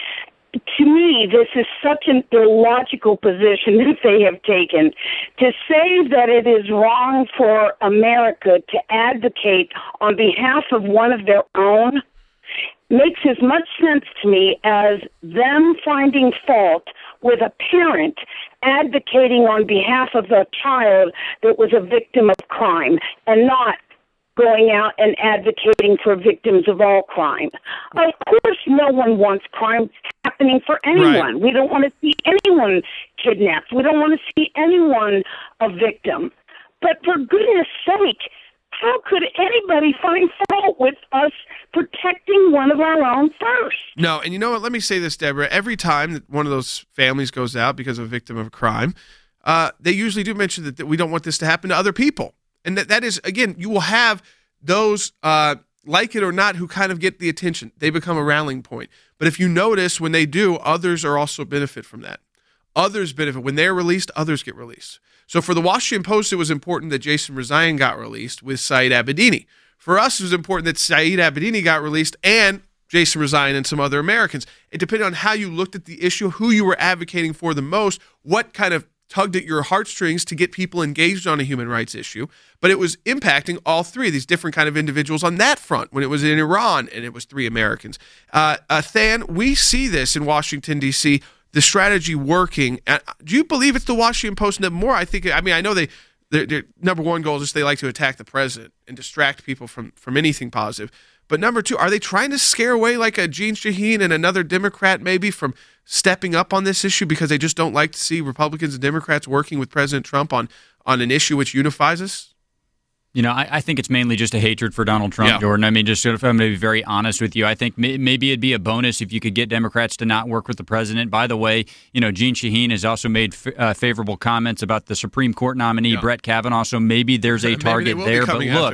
To me, this is such an illogical position that they have taken. To say that it is wrong for America to advocate on behalf of one of their own makes as much sense to me as them finding fault with a parent advocating on behalf of a child that was a victim of crime and not going out and advocating for victims of all crime. Of course, no one wants crime happening for anyone. Right. We don't want to see anyone kidnapped. We don't want to see anyone a victim. But for goodness sake, how could anybody find fault with us protecting one of our own first?
No, and you know what? Let me say this, Deborah. Every time that one of those families goes out because of a victim of a crime, uh, they usually do mention that, that we don't want this to happen to other people. And that, that is, again, you will have those, uh, like it or not, who kind of get the attention. They become a rallying point. But if you notice, when they do, others are also benefit from that. Others benefit. When they're released, others get released. So for the Washington Post, it was important that Jason Rezaian got released with Saeed Abedini. For us, it was important that Saeed Abedini got released and Jason Rezaian and some other Americans. It depended on how you looked at the issue, who you were advocating for the most, what kind of tugged at your heartstrings to get people engaged on a human rights issue. But it was impacting all three of these different kind of individuals on that front when it was in Iran and it was three Americans. Uh, uh, Than, we see this in Washington, D C, the strategy working. Uh, do you believe it's the Washington Post? No more, I think, I mean, I know they, their, their number one goal is they like to attack the president and distract people from, from anything positive. But number two, are they trying to scare away like a Jeanne Shaheen and another Democrat maybe from stepping up on this issue because they just don't like to see Republicans and Democrats working with President Trump on, on an issue which unifies us?
You know, I, I think it's mainly just a hatred for Donald Trump, yeah. Jordan. I mean, just if I'm going to be very honest with you, I think may, maybe it'd be a bonus if you could get Democrats to not work with the president. By the way, you know, Jeanne Shaheen has also made f- uh, favorable comments about the Supreme Court nominee, yeah. Brett Kavanaugh, so maybe there's a target there. But look,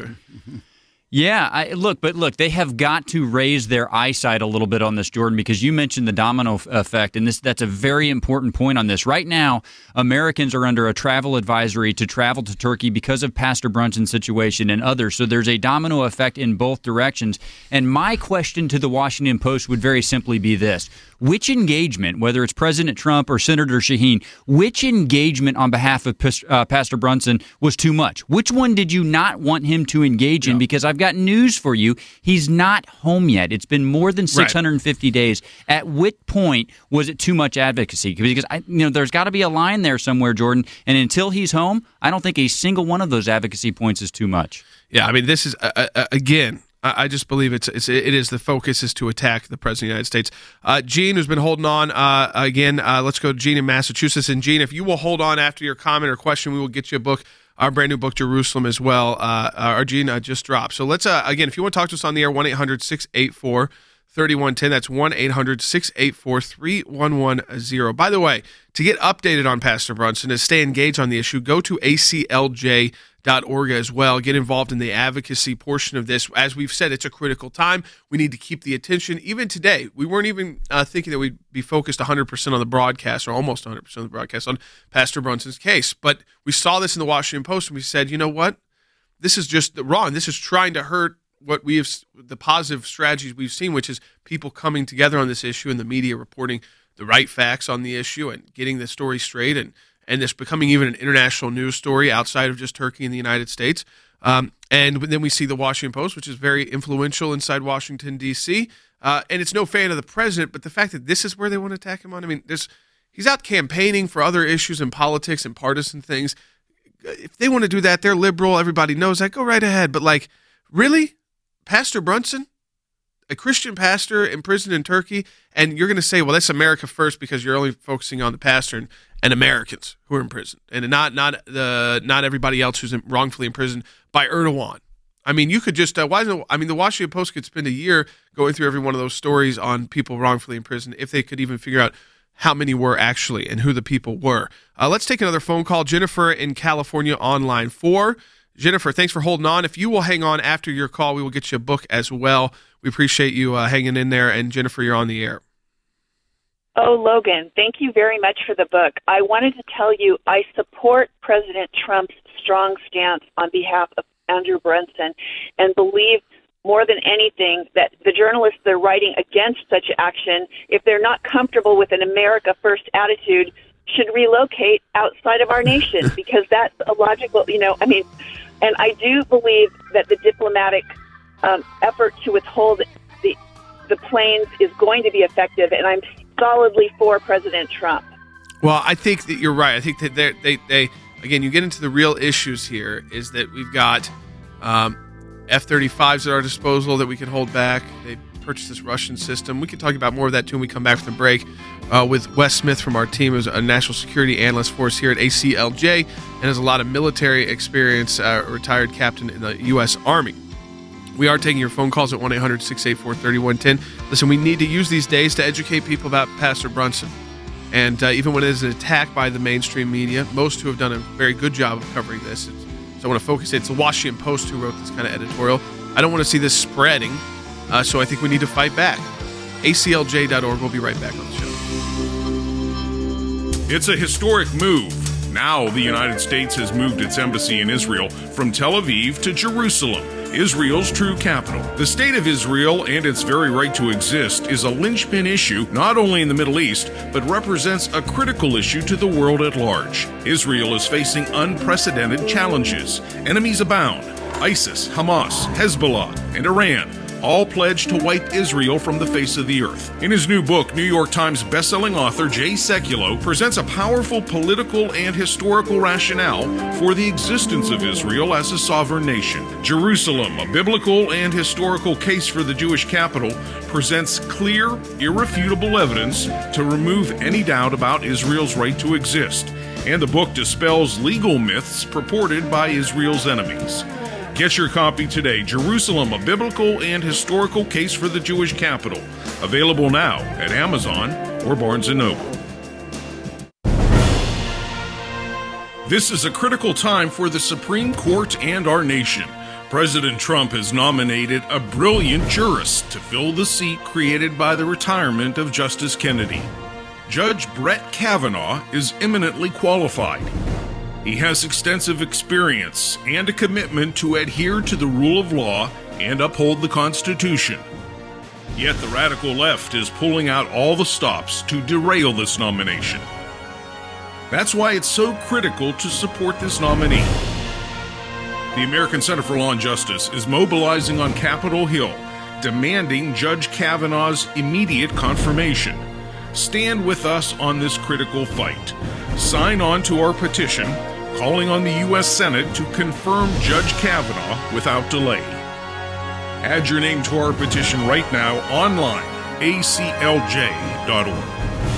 yeah, I, look, but look, they have got to raise their eyesight a little bit on this, Jordan, because you mentioned the domino effect, and this that's a very important point on this. Right now, Americans are under a travel advisory to travel to Turkey because of Pastor Brunson's situation and others. So there's a domino effect in both directions. And my question to the Washington Post would very simply be this. Which engagement, whether it's President Trump or Senator Shaheen, which engagement on behalf of uh, Pastor Brunson was too much? Which one did you not want him to engage in? No. Because I've got news for you. He's not home yet. It's been more than six hundred fifty right. days. At what point was it too much advocacy? Because I, you know, there's got to be a line there somewhere, Jordan. And until he's home, I don't think a single one of those advocacy points is too much.
Yeah, I mean, this is, uh, uh, again, I, I just believe it's, it's it is the focus is to attack the president of the United States. Uh, Gene, who's been holding on uh, again, uh, let's go to Gene in Massachusetts. And Gene, if you will hold on after your comment or question, we will get you a book, our brand new book, Jerusalem, as well. Uh, our Gene uh, just dropped. So let's, uh, again, if you want to talk to us on the air, one eight hundred six eight four three one one zero. That's one eight hundred six eight four three one one zero. By the way, to get updated on Pastor Brunson, to stay engaged on the issue, go to A C L J dot org as well. Get involved in the advocacy portion of this. As we've said, it's a critical time. We need to keep the attention. Even today, we weren't even uh, thinking that we'd be focused one hundred percent on the broadcast, or almost one hundred percent of the broadcast, on Pastor Brunson's case. But we saw this in the Washington Post, and we said, you know what? This is just wrong. This is trying to hurt what we have, the positive strategies we've seen, which is people coming together on this issue and the media reporting the right facts on the issue and getting the story straight, and and this becoming even an international news story outside of just Turkey and the United States. Um, and then we see the Washington Post, which is very influential inside Washington, D C, uh, and it's no fan of the president, but the fact that this is where they want to attack him on, I mean, there's, he's out campaigning for other issues in politics and partisan things. If they want to do that, they're liberal, everybody knows that, go right ahead. But like, really? Pastor Brunson, a Christian pastor imprisoned in Turkey, and you're going to say, well, that's America first because you're only focusing on the pastor and, and Americans who are in prison, and not not the not everybody else who's wrongfully imprisoned by Erdogan. I mean, you could just uh, why isn't I mean, the Washington Post could spend a year going through every one of those stories on people wrongfully imprisoned if they could even figure out how many were actually and who the people were. Uh, let's take another phone call. Jennifer in California on line four. Jennifer, thanks for holding on. If you will hang on after your call, we will get you a book as well. We appreciate you uh, hanging in there. And Jennifer, you're on the air.
Oh, Logan, thank you very much for the book. I wanted to tell you I support President Trump's strong stance on behalf of Andrew Brunson and believe more than anything that the journalists that are writing against such action, if they're not comfortable with an America First attitude, should relocate outside of our nation, because that's a logical, you know, I mean, and I do believe that the diplomatic um, effort to withhold the the planes is going to be effective, and I'm solidly for President Trump.
Well, I think that you're right. I think that they, they, they again, you get into the real issues here, is that we've got um, F thirty-fives at our disposal that we can hold back. They purchased this Russian system. We can talk about more of that too when we come back from the break uh, with Wes Smith from our team, who's a national security analyst for us here at A C L J and has a lot of military experience, uh, a retired captain in the U S Army. We are taking your phone calls at one eight hundred six eight four three one one zero. Listen, we need to use these days to educate people about Pastor Brunson. And uh, even when it is an attack by the mainstream media, most who have done a very good job of covering this. It's, so I want to focus. It's the Washington Post who wrote this kind of editorial. I don't want to see this spreading, uh, so I think we need to fight back. A C L J dot org. We'll be right back on the show.
It's a historic move. Now the United States has moved its embassy in Israel from Tel Aviv to Jerusalem, Israel's true capital. The state of Israel and its very right to exist is a linchpin issue not only in the Middle East, but represents a critical issue to the world at large. Israel is facing unprecedented challenges. Enemies abound. ISIS, Hamas, Hezbollah, and Iran all pledged to wipe Israel from the face of the earth. In his new book, New York Times bestselling author Jay Sekulow presents a powerful political and historical rationale for the existence of Israel as a sovereign nation. Jerusalem, a biblical and historical case for the Jewish capital, presents clear, irrefutable evidence to remove any doubt about Israel's right to exist. And the book dispels legal myths purported by Israel's enemies. Get your copy today. Jerusalem, a biblical and historical case for the Jewish capital. Available now at Amazon or Barnes and Noble. This is a critical time for the Supreme Court and our nation. President Trump has nominated a brilliant jurist to fill the seat created by the retirement of Justice Kennedy. Judge Brett Kavanaugh is eminently qualified. He has extensive experience and a commitment to adhere to the rule of law and uphold the Constitution. Yet the radical left is pulling out all the stops to derail this nomination. That's why it's so critical to support this nominee. The American Center for Law and Justice is mobilizing on Capitol Hill, demanding Judge Kavanaugh's immediate confirmation. Stand with us on this critical fight. Sign on to our petition, calling on the U S Senate to confirm Judge Kavanaugh without delay. Add your name to our petition right now online, A C L J dot org.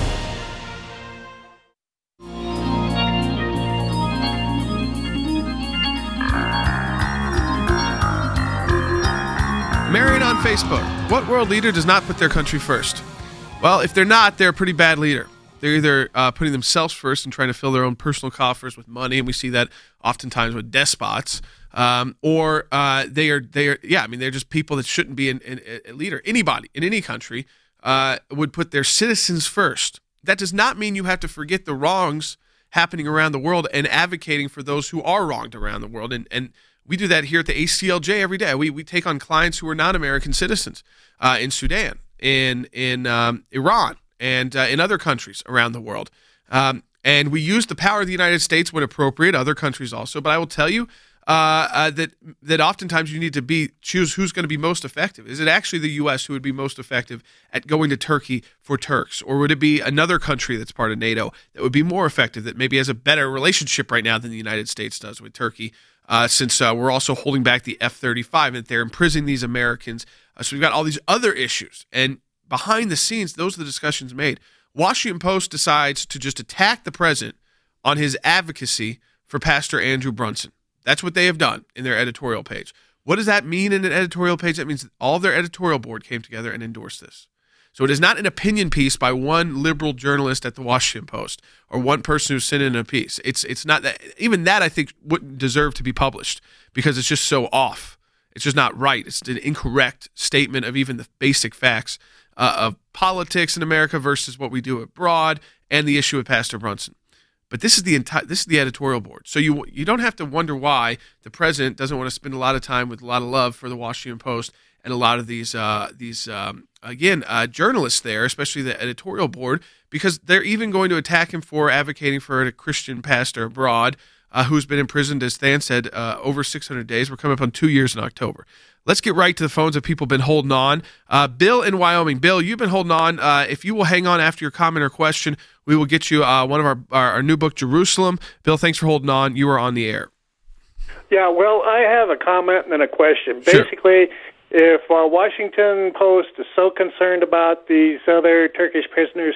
Marion on Facebook. What world leader does not put their country first? Well, if they're not, they're a pretty bad leader. They're either uh, putting themselves first and trying to fill their own personal coffers with money, and we see that oftentimes with despots, um, or uh, they are they are yeah, I mean they're just people that shouldn't be in, in, a leader. Anybody in any country uh, would put their citizens first. That does not mean you have to forget the wrongs happening around the world and advocating for those who are wronged around the world. And and we do that here at the A C L J every day. We we take on clients who are not American citizens uh, in Sudan, in in um, Iran, and uh, in other countries around the world. Um, and we use the power of the United States when appropriate, other countries also. But I will tell you uh, uh, that that oftentimes you need to be choose who's going to be most effective. Is it actually the U S who would be most effective at going to Turkey for Turks? Or would it be another country that's part of NATO that would be more effective, that maybe has a better relationship right now than the United States does with Turkey? Uh, since uh, we're also holding back the F thirty-five and they're imprisoning these Americans. Uh, so we've got all these other issues. And behind the scenes, those are the discussions made. Washington Post decides to just attack the president on his advocacy for Pastor Andrew Brunson. That's what they have done in their editorial page. What does that mean in an editorial page? That means that all of their editorial board came together and endorsed this. So it is not an opinion piece by one liberal journalist at the Washington Post or one person who sent in a piece. It's it's not that. Even that, I think, wouldn't deserve to be published because it's just so off. It's just not right. It's an incorrect statement of even the basic facts uh, of politics in America versus what we do abroad and the issue of Pastor Brunson. But this is the entire this is the editorial board. So you you don't have to wonder why the president doesn't want to spend a lot of time with a lot of love for the Washington Post and a lot of these uh, these um, again uh, journalists there, especially the editorial board, because they're even going to attack him for advocating for a Christian pastor abroad uh, who's been imprisoned, as Than said, uh, over six hundred days. We're coming up on two years in October. Let's get right to the phones that people have been holding on. Uh, Bill in Wyoming. Bill, you've been holding on. Uh, if you will hang on after your comment or question, we will get you uh, one of our, our our new book, Jerusalem. Bill, thanks for holding on. You are on the air.
Yeah, well, I have a comment and then a question.
Sure.
Basically, if uh, Washington Post is so concerned about these other Turkish prisoners,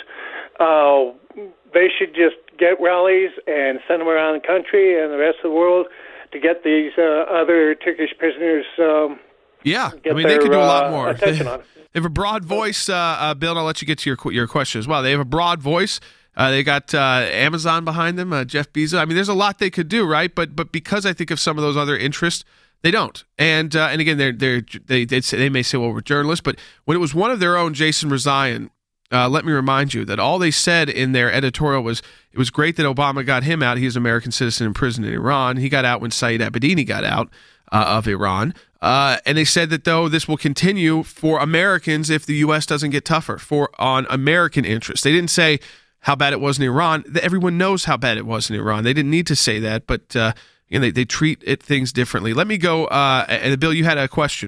uh, they should just get rallies and send them around the country and the rest of the world to get these uh, other Turkish prisoners. Um,
yeah,
get
I mean,
their,
they could do a
uh,
lot more.
Attention
They,
on it.
they have a broad voice, uh, uh, Bill, and I'll let you get to your your question as well. They have a broad voice. Uh, they got uh, Amazon behind them, uh, Jeff Bezos. I mean, there's a lot they could do, right? But but because I think of some of those other interests, they don't. And uh, and again, they're they're they they say, they may say, well, we're journalists, but when it was one of their own, Jason Rezaian, uh, let me remind you that all they said in their editorial was it was great that Obama got him out. He's an American citizen in prison in Iran. He got out when Saeed Abedini got out uh, of Iran. Uh, and they said that, though, this will continue for Americans if the U S doesn't get tougher for on American interests. They didn't say how bad it was in Iran. Everyone knows how bad it was in Iran. They didn't need to say that, but uh, you know, they, they treat it things differently. Let me go, uh, and Bill, you had a question.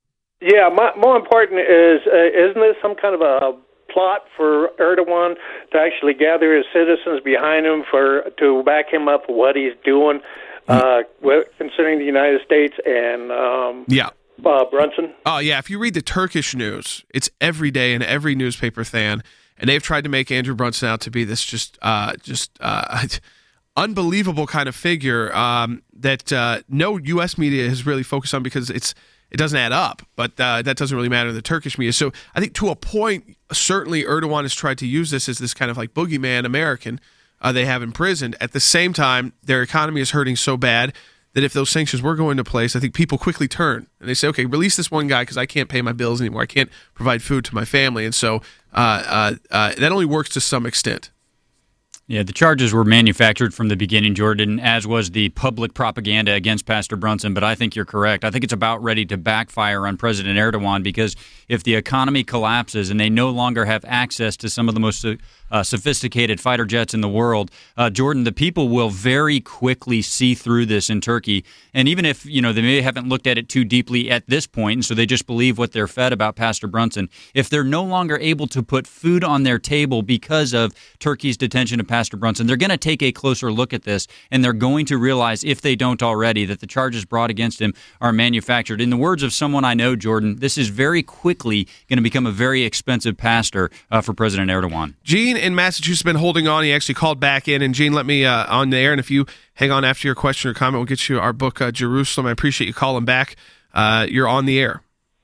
Yeah, my, more important is, uh, isn't this some kind of a plot for Erdogan to actually gather his citizens behind him for to back him up for what he's doing, uh, concerning the United States and um,
yeah.
uh, Brunson?
Oh, yeah. If you read the Turkish news, it's every day in every newspaper, Than, and they've tried to make Andrew Brunson out to be this just uh, just uh, unbelievable kind of figure um, that uh, no U S media has really focused on because it's it doesn't add up. But uh, that doesn't really matter in the Turkish media. So I think to a point, certainly Erdogan has tried to use this as this kind of like boogeyman American uh, they have imprisoned. At the same time, their economy is hurting so bad that if those sanctions were going into place, I think people quickly turn and they say, okay, release this one guy because I can't pay my bills anymore. I can't provide food to my family. And so uh, uh, uh, that only works to some extent.
Yeah, the charges were manufactured from the beginning, Jordan, as was the public propaganda against Pastor Brunson. But I think you're correct. I think it's about ready to backfire on President Erdogan because if the economy collapses and they no longer have access to some of the most uh, sophisticated fighter jets in the world, uh, Jordan, the people will very quickly see through this in Turkey. And even if, you know, they may haven't looked at it too deeply at this point, and so they just believe what they're fed about Pastor Brunson, if they're no longer able to put food on their table because of Turkey's detention of Pastor Pastor Brunson. They're going to take a closer look at this, and they're going to realize, if they don't already, that the charges brought against him are manufactured. In the words of someone I know, Jordan, this is very quickly going to become a very expensive pastor uh, for President Erdogan.
Gene in Massachusetts has been holding on. He actually called back in. And Gene, let me uh, on the air, and if you hang on after your question or comment, we'll get you our book, uh, Jerusalem. I appreciate you calling back. Uh, you're on the air.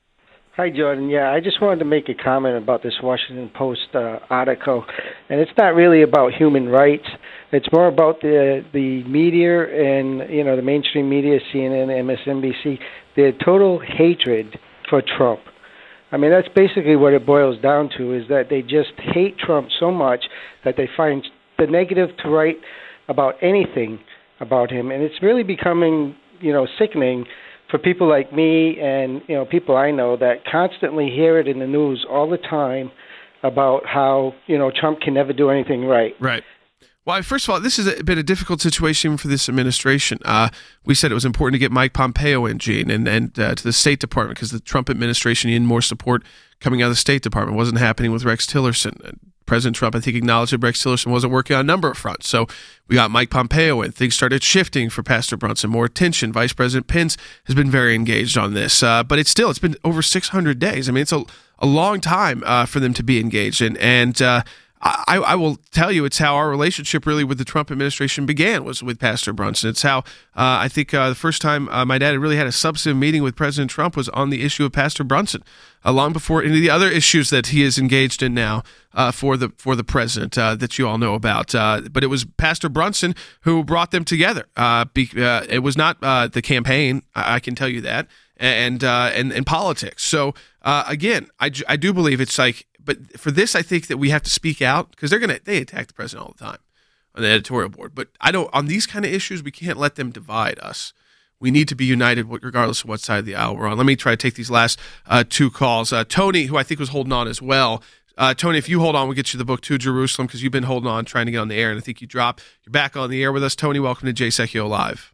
Hi, Jordan. Yeah, I just wanted to make a comment about this Washington Post uh, article, and it's not really about human rights. It's more about the the media and, you know, the mainstream media, C N N, M S N B C, their total hatred for Trump. I mean, that's basically what it boils down to, is that they just hate Trump so much that they find the negative to write about anything about him, and it's really becoming, you know, sickening for people like me and, you know, people I know that constantly hear it in the news all the time about how, you know, Trump can never do anything right.
Right. Well, first of all, this has been a difficult situation for this administration. Uh, we said it was important to get Mike Pompeo in, Gene, and, and uh, to the State Department, because the Trump administration needed more support coming out of the State Department. It wasn't happening with Rex Tillerson. President Trump, I think, acknowledged that Rex Tillerson wasn't working on a number of fronts. So we got Mike Pompeo in. Things started shifting for Pastor Brunson. More attention. Vice President Pence has been very engaged on this. Uh, but it's still, it's been over six hundred days. I mean, it's a, a long time uh, for them to be engaged in. And uh, I, I will tell you, it's how our relationship really with the Trump administration began, was with Pastor Brunson. It's how uh, I think uh, the first time uh, my dad had really had a substantive meeting with President Trump was on the issue of Pastor Brunson, uh, long before any of the other issues that he is engaged in now uh, for the for the president uh, that you all know about. Uh, but it was Pastor Brunson who brought them together. Uh, be, uh, it was not uh, the campaign, I, I can tell you that, and uh, and, and politics. So uh, again, I, I do believe it's like, but for this, I think that we have to speak out, because they're gonna they attack the president all the time on the editorial board. But I don't on these kind of issues, we can't let them divide us. We need to be united, regardless of what side of the aisle we're on. Let me try to take these last uh, two calls. Uh, Tony, who I think was holding on as well. Uh, Tony, if you hold on, we'll get you the book to Jerusalem, because you've been holding on, trying to get on the air, and I think you dropped. You're back on the air with us. Tony, welcome to Jay Sekulow Live.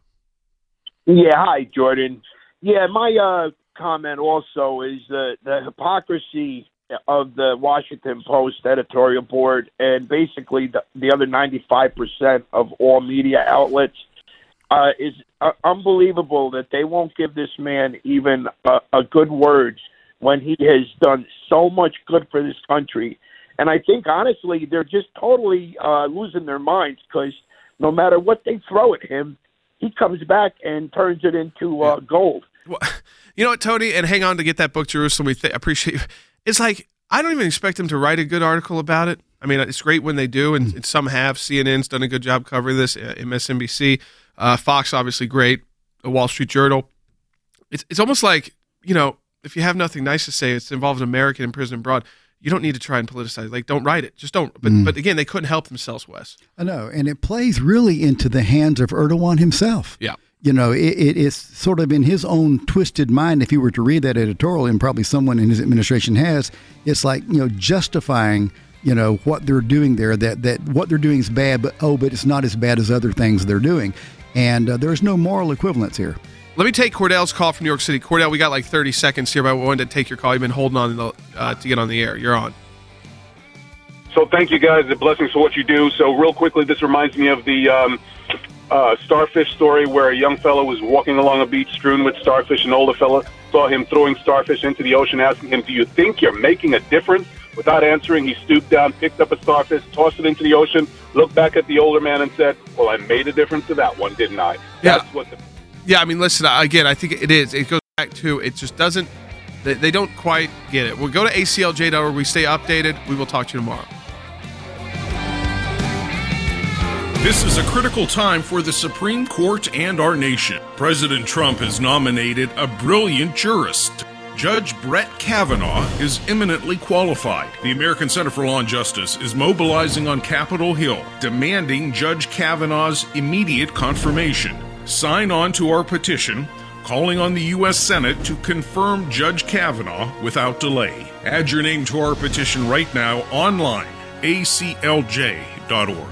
Yeah, hi, Jordan. Yeah, my uh, comment also is the, the hypocrisy of the Washington Post editorial board and basically the, the other ninety-five percent of all media outlets uh, is uh, unbelievable that they won't give this man even a, a good word when he has done so much good for this country. And I think, honestly, they're just totally uh, losing their minds, because no matter what they throw at him, he comes back and turns it into uh, gold.
Well, you know what, Tony, and hang on to get that book, Jerusalem. We th- appreciate you. It's like, I don't even expect them to write a good article about it. I mean, it's great when they do, and, and some have. C N N's done a good job covering this, M S N B C, uh, Fox, obviously great, the Wall Street Journal. It's it's almost like, you know, if you have nothing nice to say, it's involved an American in prison abroad, you don't need to try and politicize. Like, don't write it. Just don't. But mm. but again, they couldn't help themselves, Wes.
I know, and it plays really into the hands of Erdogan himself.
Yeah.
You know, it, it, it's sort of in his own twisted mind, if he were to read that editorial, and probably someone in his administration has, it's like, you know, justifying, you know, what they're doing there, that, that what they're doing is bad, but, oh, but it's not as bad as other things they're doing. And uh, there's no moral equivalence here.
Let me take Cordell's call from New York City. Cordell, we got like thirty seconds here, but I wanted to take your call. You've been holding on the, uh, to get on the air. You're on.
So thank you, guys. The blessings for what you do. So real quickly, this reminds me of the um, uh, starfish story, where a young fellow was walking along a beach strewn with starfish. An older fellow saw him throwing starfish into the ocean, asking him, "Do you think you're making a difference?" Without answering, he stooped down, picked up a starfish, tossed it into the ocean, looked back at the older man and said, "Well, I made a difference to that one, didn't I?"
Yeah.
That's what the
Yeah, I mean, listen, again, I think it is. It goes back to, it just doesn't, they, they don't quite get it. We'll go to A C L J dot org. We stay updated. We will talk to you tomorrow.
This is a critical time for the Supreme Court and our nation. President Trump has nominated a brilliant jurist. Judge Brett Kavanaugh is eminently qualified. The American Center for Law and Justice is mobilizing on Capitol Hill, demanding Judge Kavanaugh's immediate confirmation. Sign on to our petition, calling on the U S Senate to confirm Judge Kavanaugh without delay. Add your name to our petition right now online, A C L J dot org.